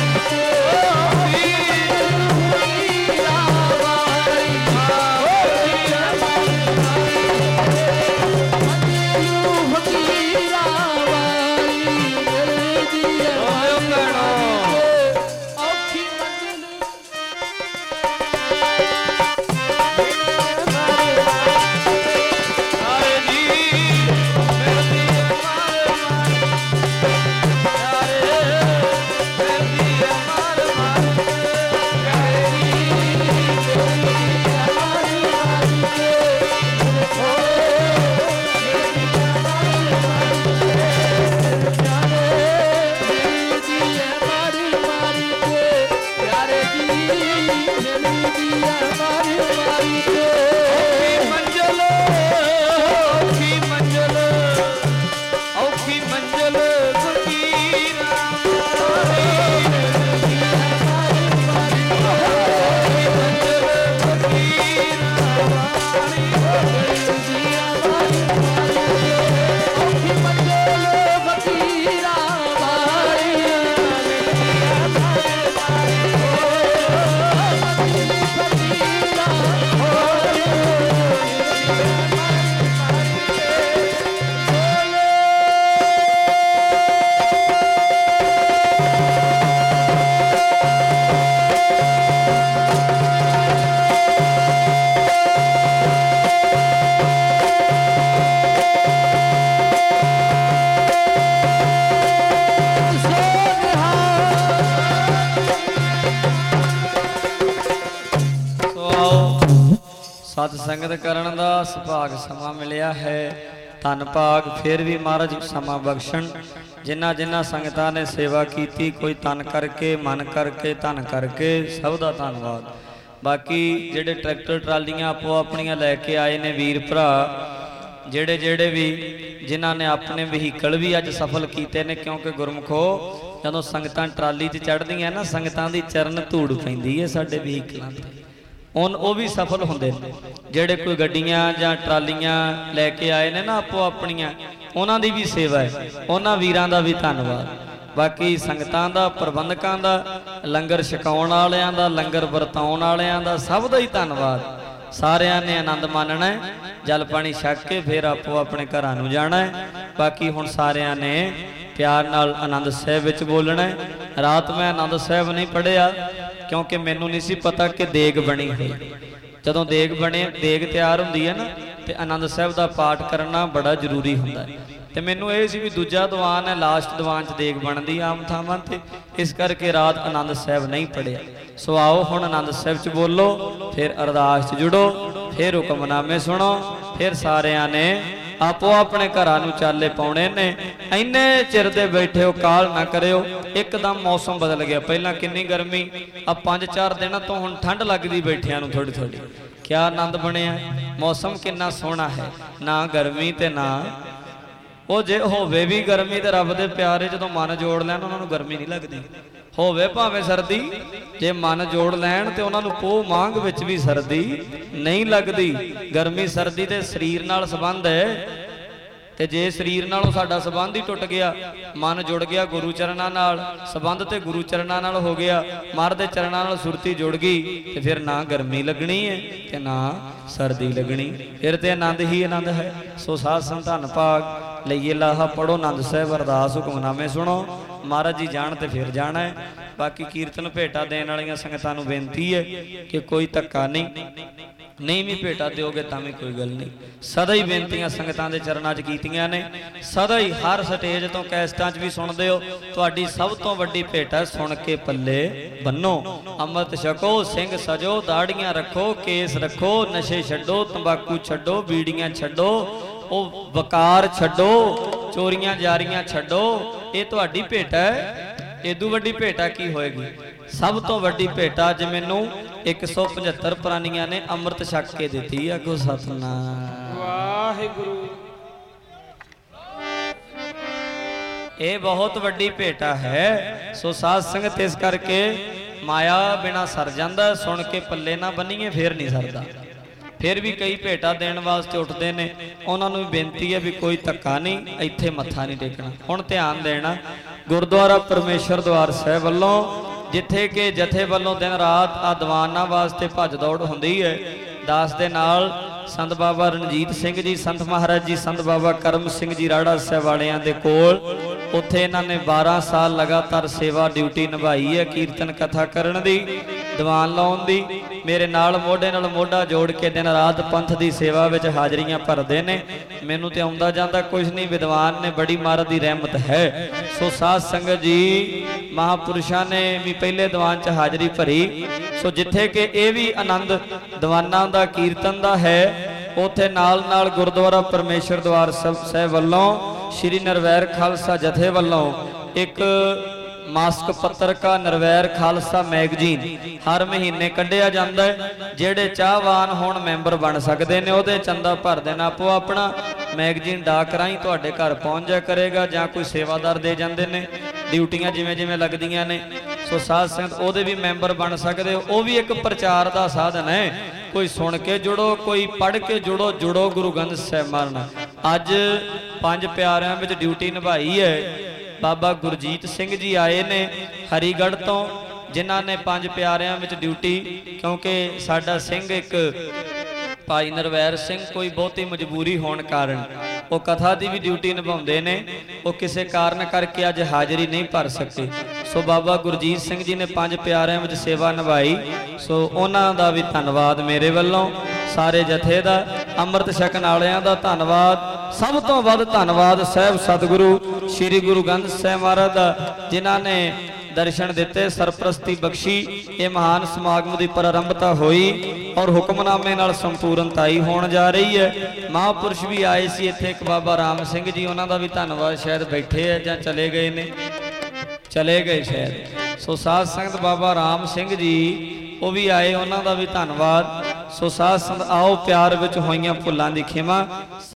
ਸਤ ਸੰਗਤ ਕਰਨ ਦਾ ਸੁਭਾਗ ਸਮਾਂ ਮਿਲਿਆ ਹੈ। ਧੰਨ ਭਾਗ ਫਿਰ ਵੀ ਮਹਾਰਾਜ ਸਮਾਂ ਬਖਸ਼ਣ। ਜਿਨ੍ਹਾਂ ਜਿਨ੍ਹਾਂ ਸੰਗਤਾਂ ਨੇ ਸੇਵਾ ਕੀਤੀ, ਕੋਈ ਤਨ ਕਰਕੇ, ਮਨ ਕਰਕੇ, ਧਨ ਕਰਕੇ, ਸਭ ਦਾ ਧੰਨਵਾਦ। ਬਾਕੀ ਜਿਹੜੇ ਟਰੈਕਟਰ ਟਰਾਲੀਆਂ ਆਪੋ ਆਪਣੀਆਂ ਲੈ ਕੇ ਆਏ ਨੇ ਵੀਰ ਭਰਾ, ਜਿਹੜੇ ਵੀ ਜਿਨ੍ਹਾਂ ਨੇ ਆਪਣੇ ਵਹੀਕਲ ਵੀ ਅੱਜ ਸਫਲ ਕੀਤੇ ਨੇ, ਕਿਉਂਕਿ ਗੁਰਮੁਖੋ ਜਦੋਂ ਸੰਗਤਾਂ ਟਰਾਲੀ 'ਚ ਚੜ੍ਹਦੀਆਂ ਨਾ, ਸੰਗਤਾਂ ਦੀ ਚਰਨ ਧੂੜ ਪੈਂਦੀ ਹੈ ਸਾਡੇ ਵਹੀਕਲਾਂ 'ਤੇ, ਉਹ ਵੀ ਸਫਲ ਹੁੰਦੇ ਨੇ। ਜਿਹੜੇ ਕੋਈ ਗੱਡੀਆਂ ਜਾਂ ਟਰਾਲੀਆਂ ਲੈ ਕੇ ਆਏ ਨੇ ਨਾ ਆਪੋ ਆਪਣੀਆਂ, ਉਹਨਾਂ ਦੀ ਵੀ ਸੇਵਾ ਹੈ, ਉਹਨਾਂ ਵੀਰਾਂ ਦਾ ਵੀ ਧੰਨਵਾਦ। ਬਾਕੀ ਸੰਗਤਾਂ ਦਾ, ਪ੍ਰਬੰਧਕਾਂ ਦਾ, ਲੰਗਰ ਛਕਾਉਣ ਵਾਲਿਆਂ ਦਾ, ਲੰਗਰ ਵਰਤਾਉਣ ਵਾਲਿਆਂ ਦਾ, ਸਭ ਦਾ ਹੀ ਧੰਨਵਾਦ। ਸਾਰਿਆਂ ਨੇ ਆਨੰਦ ਮਾਣਨਾ ਹੈ, ਜਲ ਪਾਣੀ ਛਕ ਕੇ ਫਿਰ ਆਪੋ ਆਪਣੇ ਘਰਾਂ ਨੂੰ ਜਾਣਾ ਹੈ। ਬਾਕੀ ਹੁਣ ਸਾਰਿਆਂ ਨੇ ਪਿਆਰ ਨਾਲ ਆਨੰਦ ਸਾਹਿਬ ਵਿੱਚ ਬੋਲਣਾ ਹੈ। ਰਾਤ ਮੈਂ ਆਨੰਦ ਸਾਹਿਬ ਨਹੀਂ ਪੜ੍ਹਿਆ ਕਿਉਂਕਿ ਮੈਨੂੰ ਨਹੀਂ ਸੀ ਪਤਾ ਕਿ ਦੇਗ ਬਣੀ ਹੋਈ। ਜਦੋਂ ਦੇਗ ਬਣੇ, ਦੇਗ ਤਿਆਰ ਹੁੰਦੀ ਹੈ ਨਾ, ਤੇ ਆਨੰਦ ਸਾਹਿਬ ਦਾ ਪਾਠ ਕਰਨਾ ਬੜਾ ਜ਼ਰੂਰੀ ਹੁੰਦਾ ਹੈ। ਤੇ ਮੈਨੂੰ ਇਹ ਸੀ ਵੀ ਦੂਜਾ ਦੀਵਾਨ ਹੈ, ਲਾਸਟ ਦੀਵਾਨ 'ਚ ਦੇਗ ਬਣਦੀ ਆਮ ਥਾਵਾਂ ਤੇ, ਇਸ ਕਰਕੇ ਰਾਤ ਆਨੰਦ ਸਾਹਿਬ ਨਹੀਂ ਪੜ੍ਹਿਆ। ਸੋ ਆਓ ਹੁਣ ਆਨੰਦ ਸਾਹਿਬ 'ਚ ਬੋਲੋ, ਫਿਰ ਅਰਦਾਸ 'ਚ ਜੁੜੋ, ਫਿਰ ਹੁਕਮਨਾਮੇ ਸੁਣੋ, ਫਿਰ ਸਾਰਿਆਂ ਨੇ ਆਪੋ ਆਪਣੇ ਘਰਾਂ ਨੂੰ ਚਾਲੇ ਪਾਉਣੇ ਨੇ। ਇੰਨੇ ਚਿਰ ਦੇ ਬੈਠੇ ਹੋ, ਕਾਲ ਨਾ ਕਰਿਓ। ਇੱਕਦਮ ਮੌਸਮ ਬਦਲ ਗਿਆ। ਪਹਿਲਾਂ ਕਿੰਨੀ ਗਰਮੀ, ਆ 5-4 ਦਿਨਾਂ ਤੋਂ ਹੁਣ ਠੰਡ ਲੱਗਦੀ ਬੈਠਿਆਂ ਨੂੰ ਥੋੜੀ ਥੋੜੀ। ਕਿਆ ਆਨੰਦ ਬਣਿਆ, ਮੌਸਮ ਕਿੰਨਾ ਸੋਹਣਾ ਹੈ, ਨਾ ਗਰਮੀ ਤੇ ਨਾ ਉਹ। ਜੇ ਹੋਵੇ ਵੀ ਗਰਮੀ ਤੇ ਰੱਬ ਦੇ ਪਿਆਰੇ ਜਦੋਂ ਮਨ ਜੋੜ ਲੈਣ ਉਹਨਾਂ ਨੂੰ ਗਰਮੀ ਨਹੀਂ ਲੱਗਦੀ। ਹੋਵੇ ਭਾਵੇਂ ਸਰਦੀ, ਜੇ ਮਨ ਜੋੜ ਲੈਣ ਤੇ ਉਹਨਾਂ ਨੂੰ ਪੋਹ ਮਾਂਗ ਵਿੱਚ ਵੀ ਸਰਦੀ ਨਹੀਂ ਲੱਗਦੀ। ਗਰਮੀ ਸਰਦੀ ਤੇ ਸਰੀਰ ਨਾਲ ਸੰਬੰਧ ਹੈ, ਤੇ ਜੇ ਸਰੀਰ ਨਾਲੋਂ ਸਾਡਾ ਸੰਬੰਧ ਹੀ ਟੁੱਟ ਗਿਆ, ਮਨ ਜੁੜ ਗਿਆ ਗੁਰੂ ਚਰਨਾਂ ਨਾਲ, ਸੰਬੰਧ ਤੇ ਗੁਰੂ ਚਰਨਾਂ ਨਾਲ ਹੋ ਗਿਆ, ਮਹਾਰਾਜ ਦੇ ਚਰਨਾਂ ਨਾਲ ਸੁਰਤੀ ਜੁੜ ਗਈ, ਤੇ ਫਿਰ ਨਾ ਗਰਮੀ ਲੱਗਣੀ ਹੈ ਤੇ ਨਾ ਸਰਦੀ ਲੱਗਣੀ, ਫਿਰ ਤੇ ਆਨੰਦ ਹੀ ਆਨੰਦ ਹੈ। ਸੋ ਸਾਧ ਸੰਗਤ ਧੰਨ ਭਾਗ ਲਈਏ ਲਾਹਾ, ਪੜੋ ਆਨੰਦ ਸਾਹਿਬ, ਅਰਦਾਸ ਹੁਕਮਨਾਮੇ ਸੁਣੋ। ਮਹਾਰਾਜ ਜੀ ਜਾਣ ਤੇ ਫਿਰ ਜਾਣਾ ਹੈ। ਬਾਕੀ ਕੀਰਤਨ ਭੇਟਾ ਦੇਣ ਵਾਲੀਆਂ ਸੰਗਤਾਂ ਨੂੰ ਬੇਨਤੀ ਹੈ ਕਿ ਕੋਈ ਧੱਕਾ ਨਹੀਂ ਵੀ ਭੇਟਾ ਦਿਓਗੇ ਤਾਂ ਵੀ ਕੋਈ ਗੱਲ ਨਹੀਂ। ਸਦਾ ਹੀ ਬੇਨਤੀਆਂ ਸੰਗਤਾਂ ਦੇ ਚਰਨਾਂ 'ਚ ਕੀਤੀਆਂ ਨੇ, ਸਦਾ ਹੀ ਹਰ ਸਟੇਜ ਤੋਂ, ਕੈਸਟਾਂ 'ਚ ਵੀ ਸੁਣਦੇ ਹੋ। ਤੁਹਾਡੀ ਸਭ ਤੋਂ ਵੱਡੀ ਭੇਟਾ ਸੁਣ ਕੇ ਪੱਲੇ ਬੰਨੋ, ਅੰਮ੍ਰਿਤ ਛਕੋ, ਸਿੰਘ ਸਜੋ, ਦਾੜੀਆਂ ਰੱਖੋ, ਕੇਸ ਰੱਖੋ, ਨਸ਼ੇ ਛੱਡੋ, ਤੰਬਾਕੂ ਛੱਡੋ, ਬੀੜੀਆਂ ਛੱਡੋ, ਉਹ ਵਕਾਰ ਛੱਡੋ, ਚੋਰੀਆਂ ਜਾਰੀਆਂ ਛੱਡੋ, ਇਹ ਤੁਹਾਡੀ ਭੇਟਾ ਹੈ। ਇਦੋਂ ਵੱਡੀ ਭੇਟਾ ਕੀ ਹੋਏਗੀ? ਸਭ ਤੋਂ ਵੱਡੀ ਭੇਟਾ ਅੱਜ ਮੈਨੂੰ 175 ਪ੍ਰਾਣੀਆਂ ਨੇ ਅੰਮ੍ਰਿਤ ਛਕ ਕੇ ਦਿੱਤੀ। ਆਗੋ ਸਤਨਾਮ ਵਾਹਿਗੁਰੂ। ਇਹ ਬਹੁਤ ਵੱਡੀ ਭੇਟਾ ਹੈ। ਸੋ ਸਾਧ ਸੰਗਤ ਇਸ ਕਰਕੇ ਮਾਇਆ ਬਿਨਾ ਸਰ ਜਾਂਦਾ, ਸੁਣ ਕੇ ਪੱਲੇ ਨਾ ਬੰਨੀਏ ਫੇਰ ਨਹੀਂ ਸਰਦਾ। ਫਿਰ ਵੀ ਕਈ ਭੇਟਾ ਦੇਣ ਵਾਸਤੇ ਉੱਠਦੇ ਨੇ, ਉਹਨਾਂ ਨੂੰ ਵੀ ਬੇਨਤੀ ਹੈ ਵੀ ਕੋਈ ਧੱਕਾ ਨਹੀਂ, ਇੱਥੇ ਮੱਥਾ ਨਹੀਂ ਟੇਕਣਾ। ਹੁਣ ਧਿਆਨ ਦੇਣਾ, ਗੁਰਦੁਆਰਾ ਪਰਮੇਸ਼ਰ ਦਵਾਰ ਸਾਹਿਬ ਵੱਲੋਂ ਜਿੱਥੇ ਕਿ ਜਥੇ ਵੱਲੋਂ ਦਿਨ ਰਾਤ ਆ ਦੀਵਾਨਾਂ ਵਾਸਤੇ ਭੱਜ ਦੌੜ ਹੁੰਦੀ ਹੈ। ਦਾਸ ਦੇ ਨਾਲ ਸੰਤ ਬਾਬਾ ਰਣਜੀਤ ਸਿੰਘ ਜੀ, ਸੰਤ ਮਹਾਰਾਜ ਜੀ, ਸੰਤ ਬਾਬਾ ਕਰਮ ਸਿੰਘ ਜੀ ਰਾੜਾ ਸਾਹਿਬ ਵਾਲਿਆਂ ਦੇ ਕੋਲ, ਉੱਥੇ ਇਹਨਾਂ ਨੇ 12 ਸਾਲ ਲਗਾਤਾਰ ਸੇਵਾ ਡਿਊਟੀ ਨਿਭਾਈ ਹੈ, ਕੀਰਤਨ ਕਥਾ ਕਰਨ ਦੀ, ਦੀਵਾਨ ਲਾਉਣ ਦੀ। ਮੇਰੇ ਨਾਲ ਮੋਢੇ ਨਾਲ ਮੋਢਾ ਜੋੜ ਕੇ ਦਿਨ ਰਾਤ ਪੰਥ ਦੀ ਸੇਵਾ ਵਿੱਚ ਹਾਜ਼ਰੀਆਂ ਭਰਦੇ ਨੇ। ਮੈਨੂੰ ਤੇ ਆਉਂਦਾ ਜਾਂਦਾ ਕੁਝ ਨਹੀਂ, ਵਿਦਵਾਨ ਨੇ ਬੜੀ ਮਹਾਰਾਜ ਦੀ ਰਹਿਮਤ ਹੈ। ਸੋ ਸਾਧ ਸੰਗਤ ਜੀ, ਮਹਾਪੁਰਸ਼ਾਂ ਨੇ ਵੀ ਪਹਿਲੇ ਦੀਵਾਨ 'ਚ ਹਾਜ਼ਰੀ ਭਰੀ। ਸੋ ਜਿੱਥੇ ਕਿ ਇਹ ਵੀ ਆਨੰਦ ਦੀਵਾਨਾਂ ਦਾ, ਕੀਰਤਨ ਦਾ ਹੈ, ਉੱਥੇ ਨਾਲ ਨਾਲ ਗੁਰਦੁਆਰਾ ਪਰਮੇਸ਼ਰ ਦਵਾਰ ਸਾਹਿਬ ਵੱਲੋਂ ਸ਼੍ਰੀ ਨਿਰਵੈਰ ਖਾਲਸਾ ਜਥੇ ਵੱਲੋਂ ਇੱਕ ਮਾਸਕ ਪੱਤਰਕਾ ਨਿਰਵੈਰ ਖਾਲਸਾ ਮੈਗਜ਼ੀਨ ਹਰ ਮਹੀਨੇ ਕੱਢਿਆ ਜਾਂਦਾ ਹੈ। ਜਿਹੜੇ ਚਾਹਵਾਨ ਹੋਣ ਮੈਂਬਰ ਬਣ ਸਕਦੇ ਨੇ, ਉਹਦੇ ਚੰਦਾ ਭਰ ਦੇਣਾ ਆਪੋ ਆਪਣਾ। ਮੈਗਜ਼ੀਨ ਡਾਕ ਰਾਹੀਂ ਤੁਹਾਡੇ ਘਰ ਪਹੁੰਚ ਜਾ ਕਰੇਗਾ, ਜਾਂ ਕੋਈ ਸੇਵਾਦਾਰ ਦੇ ਜਾਂਦੇ ਨੇ, ਡਿਊਟੀਆਂ ਜਿਵੇਂ ਜਿਵੇਂ ਲੱਗਦੀਆਂ ਨੇ। ਸੋ ਸਾਧ ਸੰਗਤ ਉਹਦੇ ਵੀ ਮੈਂਬਰ ਬਣ ਸਕਦੇ ਹੋ। ਉਹ ਵੀ ਇੱਕ ਪ੍ਰਚਾਰ ਦਾ ਸਾਧਨ ਹੈ। ਕੋਈ ਸੁਣ ਕੇ ਜੁੜੋ, ਕੋਈ ਪੜ੍ਹ ਕੇ ਜੁੜੋ, ਜੁੜੋ ਗੁਰੂ ਗ੍ਰੰਥ ਸਾਹਿਬ ਨਾਲ। ਅੱਜ 5 ਪਿਆਰਿਆਂ ਵਿੱਚ ਡਿਊਟੀ ਨਿਭਾਈ ਹੈ। ਬਾਬਾ ਗੁਰਜੀਤ ਸਿੰਘ ਜੀ ਆਏ ਨੇ ਹਰੀਗੜ੍ਹ ਤੋਂ, ਜਿਨ੍ਹਾਂ ਨੇ 5 ਪਿਆਰਿਆਂ ਵਿੱਚ ਡਿਊਟੀ, ਕਿਉਂਕਿ ਸਾਡਾ ਸਿੰਘ ਇੱਕ ਭਾਈ ਨਿਰਵੈਰ ਸਿੰਘ ਕੋਈ ਬਹੁਤੀ ਮਜਬੂਰੀ ਹੋਣ ਕਾਰਨ ਉਹ ਕਥਾ ਦੀ ਵੀ ਡਿਊਟੀ ਨਿਭਾਉਂਦੇ ਨੇ, ਉਹ ਕਿਸੇ ਕਾਰਨ ਕਰਕੇ ਅੱਜ ਹਾਜ਼ਰੀ ਨਹੀਂ ਭਰ ਸਕੇ। ਸੋ ਬਾਬਾ ਗੁਰਜੀਤ ਸਿੰਘ ਜੀ ਨੇ 5 ਪਿਆਰਿਆਂ ਵਿੱਚ ਸੇਵਾ ਨਿਭਾਈ। ਸੋ ਉਹਨਾਂ ਦਾ ਵੀ ਧੰਨਵਾਦ ਮੇਰੇ ਵੱਲੋਂ, ਸਾਰੇ ਜਥੇ ਦਾ, ਅੰਮ੍ਰਿਤ ਛਕਣ ਵਾਲਿਆਂ ਦਾ ਧੰਨਵਾਦ। ਸਭ ਤੋਂ ਵੱਧ ਧੰਨਵਾਦ ਸਾਹਿਬ ਸਤਿਗੁਰੂ ਸ੍ਰੀ ਗੁਰੂ ਗ੍ਰੰਥ ਸਾਹਿਬ ਮਹਾਰਾਜ ਦਾ, ਜਿਨ੍ਹਾਂ ਨੇ ਦਰਸ਼ਨ ਦਿੱਤੇ, ਸਰਪ੍ਰਸਤੀ ਬਖਸ਼ੀ। ਇਹ ਮਹਾਨ ਸਮਾਗਮ ਦੀ ਪ੍ਰਾਰੰਭਤਾ ਹੋਈ ਔਰ ਹੁਕਮਨਾਮੇ ਨਾਲ ਸੰਪੂਰਨਤਾਈ ਹੋਣ ਜਾ ਰਹੀ ਹੈ। ਮਹਾਂਪੁਰਸ਼ ਵੀ ਆਏ ਸੀ ਇੱਥੇ, ਇੱਕ ਬਾਬਾ ਰਾਮ ਸਿੰਘ ਜੀ, ਉਹਨਾਂ ਦਾ ਵੀ ਧੰਨਵਾਦ। ਸ਼ਾਇਦ ਬੈਠੇ ਆ ਜਾਂ ਚਲੇ ਗਏ ਨੇ, ਚਲੇ ਗਏ ਸ਼ਾਇਦ। ਸੋ ਸਾਧ ਸੰਗਤ ਬਾਬਾ ਰਾਮ ਸਿੰਘ ਜੀ ਉਹ ਵੀ ਆਏ, ਉਹਨਾਂ ਦਾ ਵੀ ਧੰਨਵਾਦ। ਸੋ ਸਾਧ ਸੰਗਤ ਆਓ, ਪਿਆਰ ਵਿੱਚ ਹੋਈਆਂ ਭੁੱਲਾਂ ਦੀ ਖਿਮਾ।